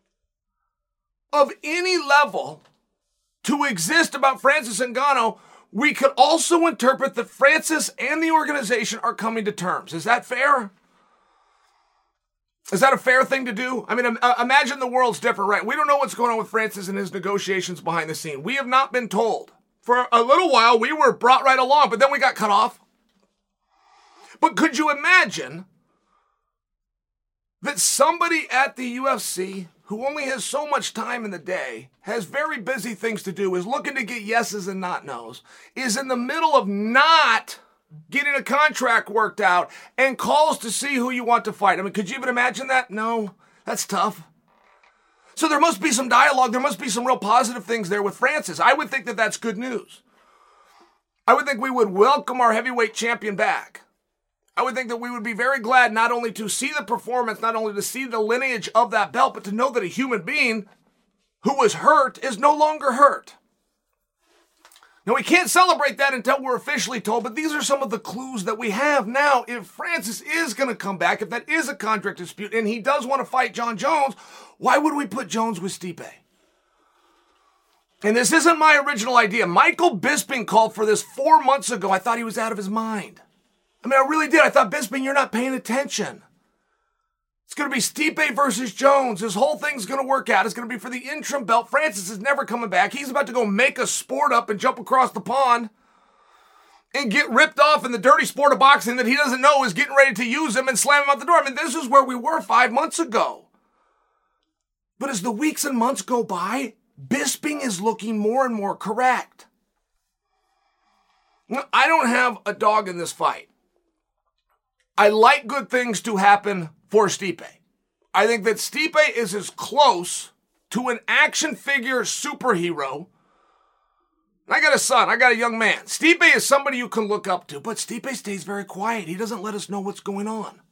of any level to exist about Francis Ngannou, we could also interpret that Francis and the organization are coming to terms. Is that fair? Is that a fair thing to do? I mean, imagine the world's different, right? We don't know what's going on with Francis and his negotiations behind the scene. We have not been told. For a little while, we were brought right along, but then we got cut off. But could you imagine that somebody at the UFC who only has so much time in the day, has very busy things to do, is looking to get yeses and not nos, is in the middle of not getting a contract worked out and calls to see who you want to fight? I mean, could you even imagine that? No, that's tough. So there must be some dialogue. There must be some real positive things there with Francis. I would think that that's good news. I would think we would welcome our heavyweight champion back. I would think that we would be very glad not only to see the performance, not only to see the lineage of that belt, but to know that a human being who was hurt is no longer hurt. Now, we can't celebrate that until we're officially told, but these are some of the clues that we have now. If Francis is going to come back, if that is a contract dispute, and he does want to fight Jon Jones, why would we put Jones with Stipe? And this isn't my original idea. Michael Bisping called for this 4 months ago. I thought he was out of his mind. I mean, I really did. I thought, Bisping, you're not paying attention. It's going to be Stipe versus Jones. This whole thing's going to work out. It's going to be for the interim belt. Francis is never coming back. He's about to go make a sport up and jump across the pond and get ripped off in the dirty sport of boxing that he doesn't know is getting ready to use him and slam him out the door. I mean, this is where we were 5 months ago. But as the weeks and months go by, Bisping is looking more and more correct. Now, I don't have a dog in this fight. I like good things to happen for Stipe. I think that Stipe is as close to an action figure superhero. I got a son. I got a young man. Stipe is somebody you can look up to, but Stipe stays very quiet. He doesn't let us know what's going on.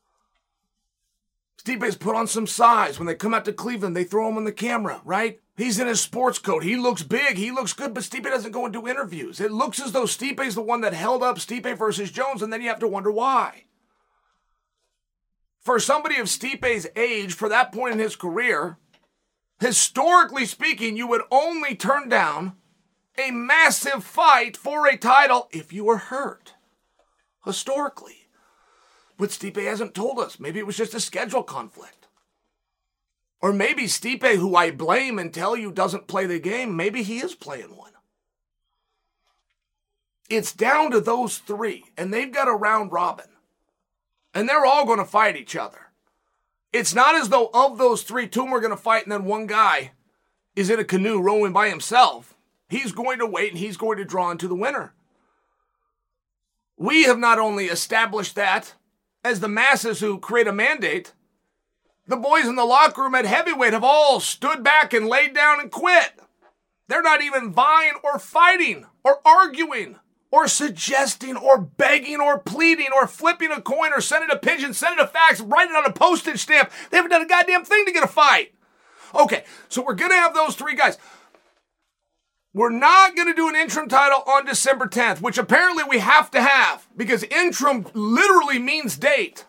Stipe's put on some size. When they come out to Cleveland, they throw him on the camera, right? He's in his sports coat. He looks big. He looks good, but Stipe doesn't go and do interviews. It looks as though Stipe's the one that held up Stipe versus Jones, and then you have to wonder why. For somebody of Stipe's age, for that point in his career, historically speaking, you would only turn down a massive fight for a title if you were hurt. Historically. But Stipe hasn't told us. Maybe it was just a schedule conflict. Or maybe Stipe, who I blame and tell you doesn't play the game, maybe he is playing one. It's down to those three, and they've got a round robin. And they're all going to fight each other. It's not as though of those three, two are going to fight and then one guy is in a canoe rowing by himself. He's going to wait and he's going to draw into the winner. We have not only established that as the masses who create a mandate, the boys in the locker room at heavyweight have all stood back and laid down and quit. They're not even vying or fighting or arguing or suggesting or begging or pleading or flipping a coin or sending a pigeon, sending a fax, writing on a postage stamp. They haven't done a goddamn thing to get a fight. Okay, so we're going to have those three guys. We're not going to do an interim title on December 10th, which apparently we have to have because interim literally means date.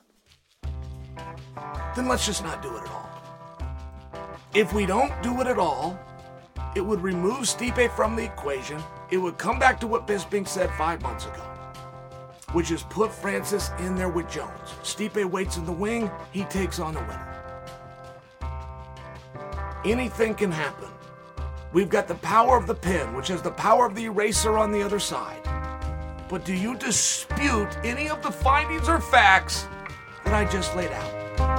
Then let's just not do it at all. If we don't do it at all, it would remove Stipe from the equation. It would come back to what Bisping said 5 months ago, which is put Francis in there with Jones. Stipe waits in the wing. He takes on the winner. Anything can happen. We've got the power of the pen, which has the power of the eraser on the other side. But do you dispute any of the findings or facts that I just laid out?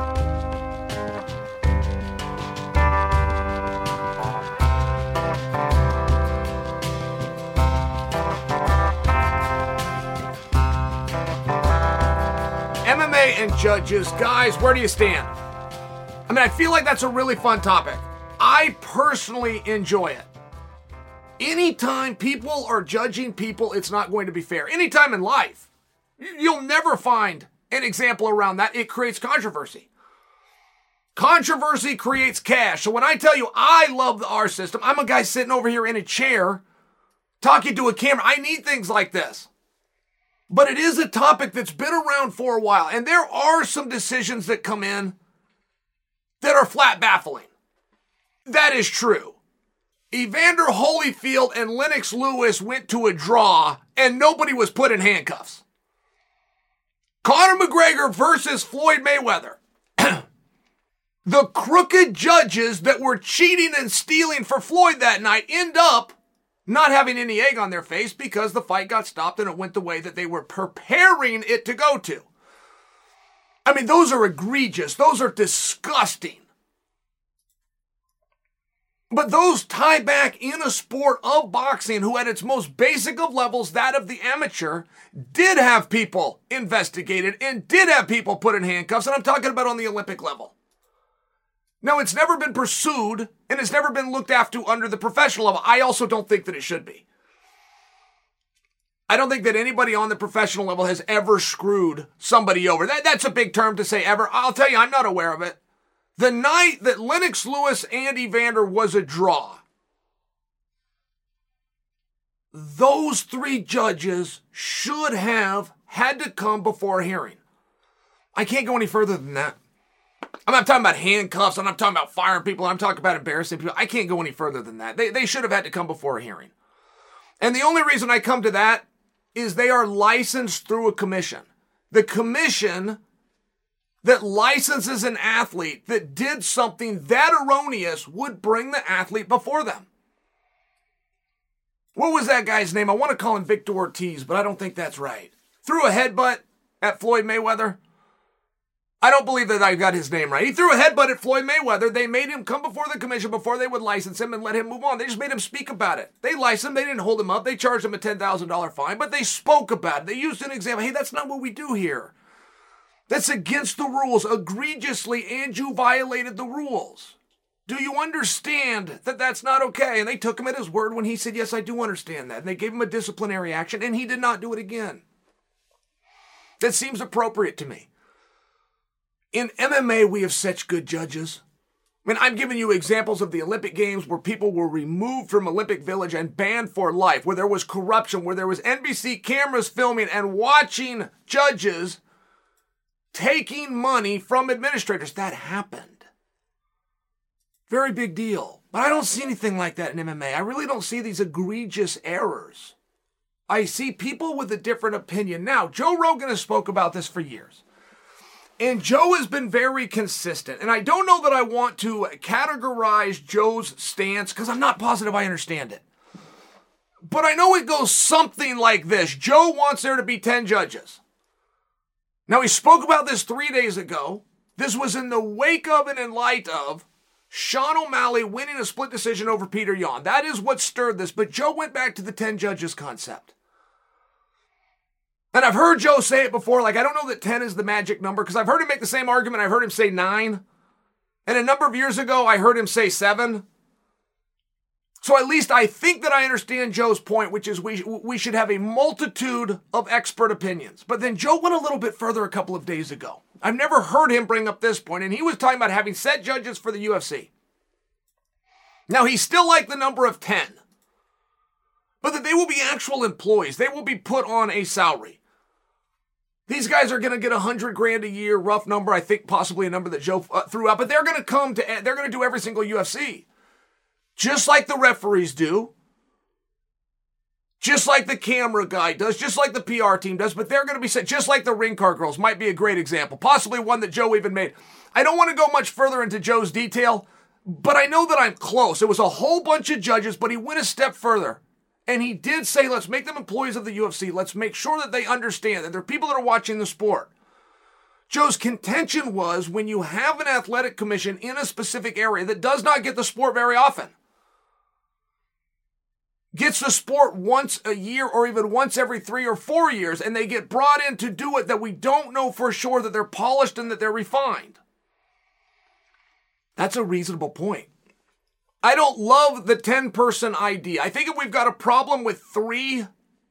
MMA and judges, guys, where do you stand? I mean, I feel like that's a really fun topic. I personally enjoy it. Anytime people are judging people, it's not going to be fair. Anytime in life, you'll never find an example around that. It creates controversy. Controversy creates cash. So when I tell you I love the R system, I'm a guy sitting over here in a chair talking to a camera. I need things like this. But it is a topic that's been around for a while. And there are some decisions that come in that are flat baffling. That is true. Evander Holyfield and Lennox Lewis went to a draw and nobody was put in handcuffs. Conor McGregor versus Floyd Mayweather. The crooked judges that were cheating and stealing for Floyd that night end up not having any egg on their face because the fight got stopped and it went the way that they were preparing it to go to. I mean, those are egregious. Those are disgusting. But those tie back in a sport of boxing who at its most basic of levels, that of the amateur, did have people investigated and did have people put in handcuffs. And I'm talking about on the Olympic level. Now, it's never been pursued and it's never been looked after under the professional level. I also don't think that it should be. I don't think that anybody on the professional level has ever screwed somebody over. That's a big term to say ever. I'll tell you, I'm not aware of it. The night that Lennox Lewis and Evander was a draw, those three judges should have had to come before a hearing. I can't go any further than that. I'm not talking about handcuffs. I'm not talking about firing people. I'm talking about embarrassing people. I can't go any further than that. They should have had to come before a hearing. And the only reason I come to that is they are licensed through a commission. The commission that licenses an athlete that did something that erroneous would bring the athlete before them. What was that guy's name? I want to call him Victor Ortiz, but I don't think that's right. Threw a headbutt at Floyd Mayweather. I don't believe that I got his name right. He threw a headbutt at Floyd Mayweather. They made him come before the commission before they would license him and let him move on. They just made him speak about it. They licensed him. They didn't hold him up. They charged him a $10,000 fine, but they spoke about it. They used an example. Hey, that's not what we do here. That's against the rules egregiously, and you violated the rules. Do you understand that that's not okay? And they took him at his word when he said, yes, I do understand that. And they gave him a disciplinary action, and he did not do it again. That seems appropriate to me. In MMA, we have such good judges. I mean, I'm giving you examples of the Olympic Games where people were removed from Olympic Village and banned for life, where there was corruption, where there was NBC cameras filming and watching judges taking money from administrators. That happened. Very big deal. But I don't see anything like that in MMA. I really don't see these egregious errors. I see people with a different opinion. Now, Joe Rogan has spoke about this for years. And Joe has been very consistent. And I don't know that I want to categorize Joe's stance because I'm not positive I understand it. But I know it goes something like this. Joe wants there to be 10 judges. Now, he spoke about this 3 days ago. This was in the wake of and in light of Sean O'Malley winning a split decision over Peter Yan. That is what stirred this, but Joe went back to the 10 judges concept. And I've heard Joe say it before, like I don't know that 10 is the magic number, because I've heard him make the same argument. I've heard him say 9. And a number of years ago, I heard him say 7. So at least I think that I understand Joe's point, which is we should have a multitude of expert opinions. But then Joe went a little bit further a couple of days ago. I've never heard him bring up this point, and he was talking about having set judges for the UFC. Now, he still liked the number of 10, but that they will be actual employees. They will be put on a salary. These guys are going to get $100,000 a year, rough number, I think possibly a number that Joe threw out, but they're going to do every single UFC. Just like the referees do, just like the camera guy does, just like the PR team does, but they're going to be set, just like the ring car girls might be a great example, possibly one that Joe even made. I don't want to go much further into Joe's detail, but I know that I'm close. It was a whole bunch of judges, but he went a step further. And he did say, let's make them employees of the UFC. Let's make sure that they understand that they're people that are watching the sport. Joe's contention was when you have an athletic commission in a specific area that does not get the sport very often, gets the sport once a year or even once every 3 or 4 years, and they get brought in to do it, that we don't know for sure that they're polished and that they're refined. That's a reasonable point. I don't love the 10-person idea. I think if we've got a problem with 3,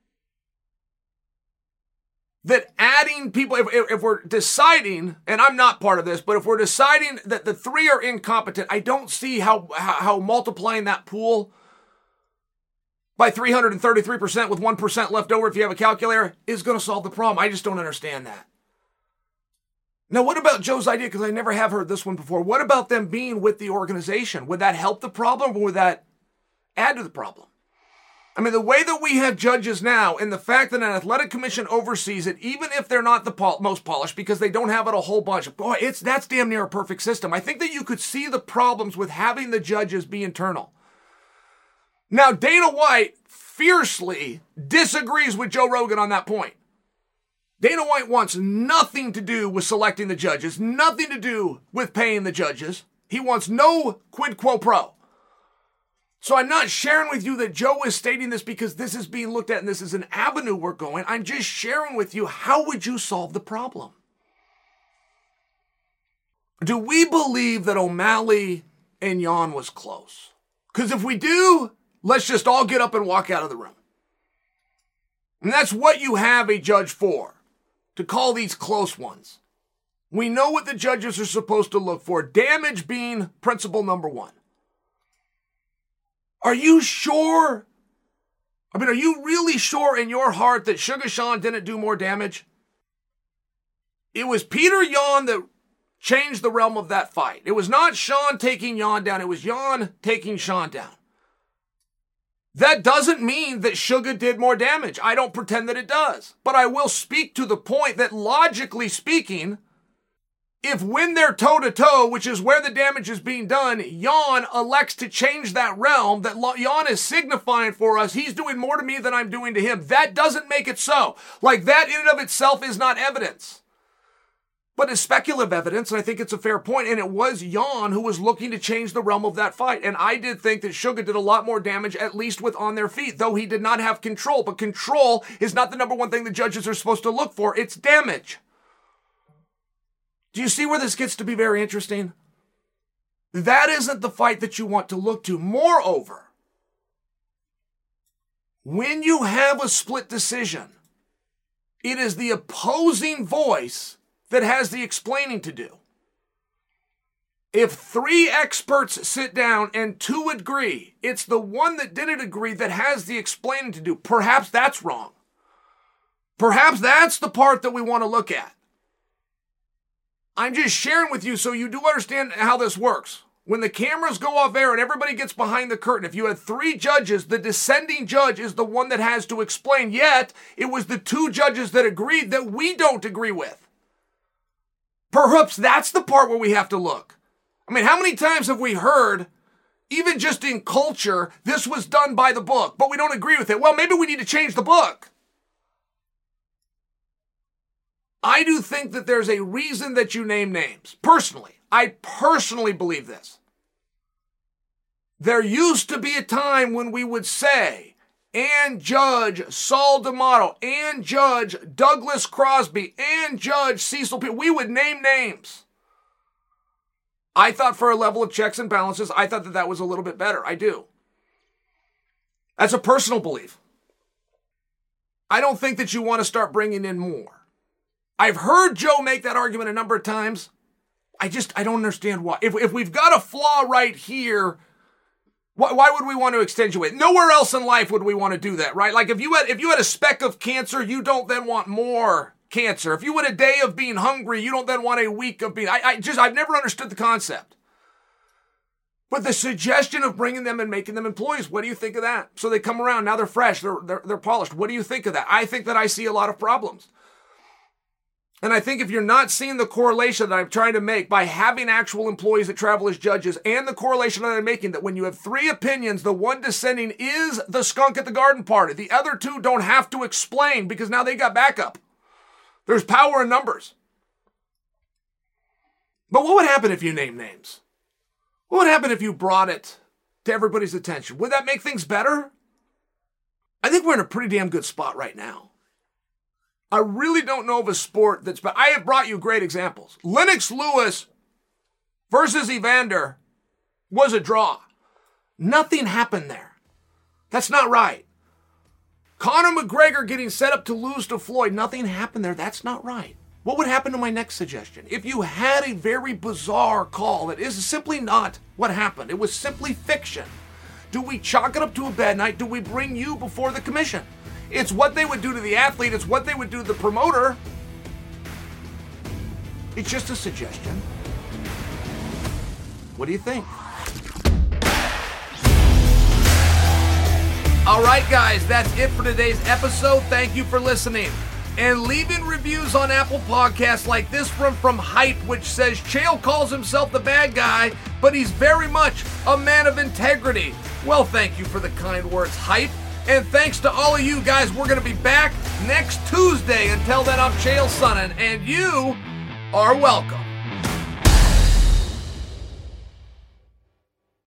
that adding people, if we're deciding, and I'm not part of this, but if we're deciding that the 3 are incompetent, I don't see how multiplying that pool by 333% with 1% left over if you have a calculator is going to solve the problem. I just don't understand that. Now, what about Joe's idea? Because I never have heard this one before. What about them being with the organization? Would that help the problem, or would that add to the problem? I mean, the way that we have judges now, and the fact that an athletic commission oversees it, even if they're not the most polished, because they don't have it a whole bunch, boy, that's damn near a perfect system. I think that you could see the problems with having the judges be internal. Now, Dana White fiercely disagrees with Joe Rogan on that point. Dana White wants nothing to do with selecting the judges, nothing to do with paying the judges. He wants no quid quo pro. So I'm not sharing with you that Joe is stating this because this is being looked at and this is an avenue we're going. I'm just sharing with you, how would you solve the problem? Do we believe that O'Malley and Yan was close? Because if we do, let's just all get up and walk out of the room. And that's what you have a judge for, to call these close ones. We know what the judges are supposed to look for, damage being principle number 1. Are you sure? I mean, are you really sure in your heart that Sugar Sean didn't do more damage? It was Peter Yan that changed the realm of that fight. It was not Sean taking Yan down. It was Yan taking Sean down. That doesn't mean that Sugar did more damage. I don't pretend that it does. But I will speak to the point that, logically speaking, if when they're toe-to-toe, which is where the damage is being done, Yan elects to change that realm, that Yan is signifying for us, he's doing more to me than I'm doing to him. That doesn't make it so. Like, that in and of itself is not evidence. But it's speculative evidence, and I think it's a fair point. And it was Yan who was looking to change the realm of that fight. And I did think that Sugar did a lot more damage, at least with on their feet, though he did not have control. But control is not the number one thing the judges are supposed to look for. It's damage. Do you see where this gets to be very interesting? That isn't the fight that you want to look to. Moreover, when you have a split decision, it is the opposing voice that has the explaining to do. If 3 experts sit down and 2 agree, it's the one that didn't agree that has the explaining to do. Perhaps that's wrong. Perhaps that's the part that we want to look at. I'm just sharing with you so you do understand how this works. When the cameras go off air and everybody gets behind the curtain, if you had 3 judges, the dissenting judge is the one that has to explain. Yet, it was the 2 judges that agreed that we don't agree with. Perhaps that's the part where we have to look. I mean, how many times have we heard, even just in culture, this was done by the book, but we don't agree with it? Well, maybe we need to change the book. I do think that there's a reason that you name names. Personally, I personally believe this. There used to be a time when we would say, and Judge Saul D'Amato, and Judge Douglas Crosby, and Judge Cecil P. We would name names. I thought for a level of checks and balances, I thought that was a little bit better. I do. That's a personal belief. I don't think that you want to start bringing in more. I've heard Joe make that argument a number of times. I don't understand why. If we've got a flaw right here, why would we want to accentuate? Nowhere else in life would we want to do that, right? Like if you had a speck of cancer, you don't then want more cancer. If you had a day of being hungry, you don't then want a week of being. I've never understood the concept. But the suggestion of bringing them and making them employees, what do you think of that? So they come around, now they're fresh, they're polished. What do you think of that? I think that I see a lot of problems. And I think if you're not seeing the correlation that I'm trying to make by having actual employees that travel as judges and the correlation that I'm making that when you have three opinions, the one dissenting is the skunk at the garden party. The other two don't have to explain because now they got backup. There's power in numbers. But what would happen if you named names? What would happen if you brought it to everybody's attention? Would that make things better? I think we're in a pretty damn good spot right now. I really don't know of a sport that's... But I have brought you great examples. Lennox Lewis versus Evander was a draw. Nothing happened there. That's not right. Conor McGregor getting set up to lose to Floyd. Nothing happened there. That's not right. What would happen to my next suggestion? If you had a very bizarre call that is simply not what happened, it was simply fiction, do we chalk it up to a bad night? Do we bring you before the commission? It's what they would do to the athlete. It's what they would do to the promoter. It's just a suggestion. What do you think? All right, guys, that's it for today's episode. Thank you for listening. And leaving reviews on Apple Podcasts like this one from Hype, which says, Chael calls himself the bad guy, but he's very much a man of integrity. Well, thank you for the kind words, Hype. And thanks to all of you guys. We're going to be back next Tuesday. Until then, I'm Chael Sonnen, and you are welcome.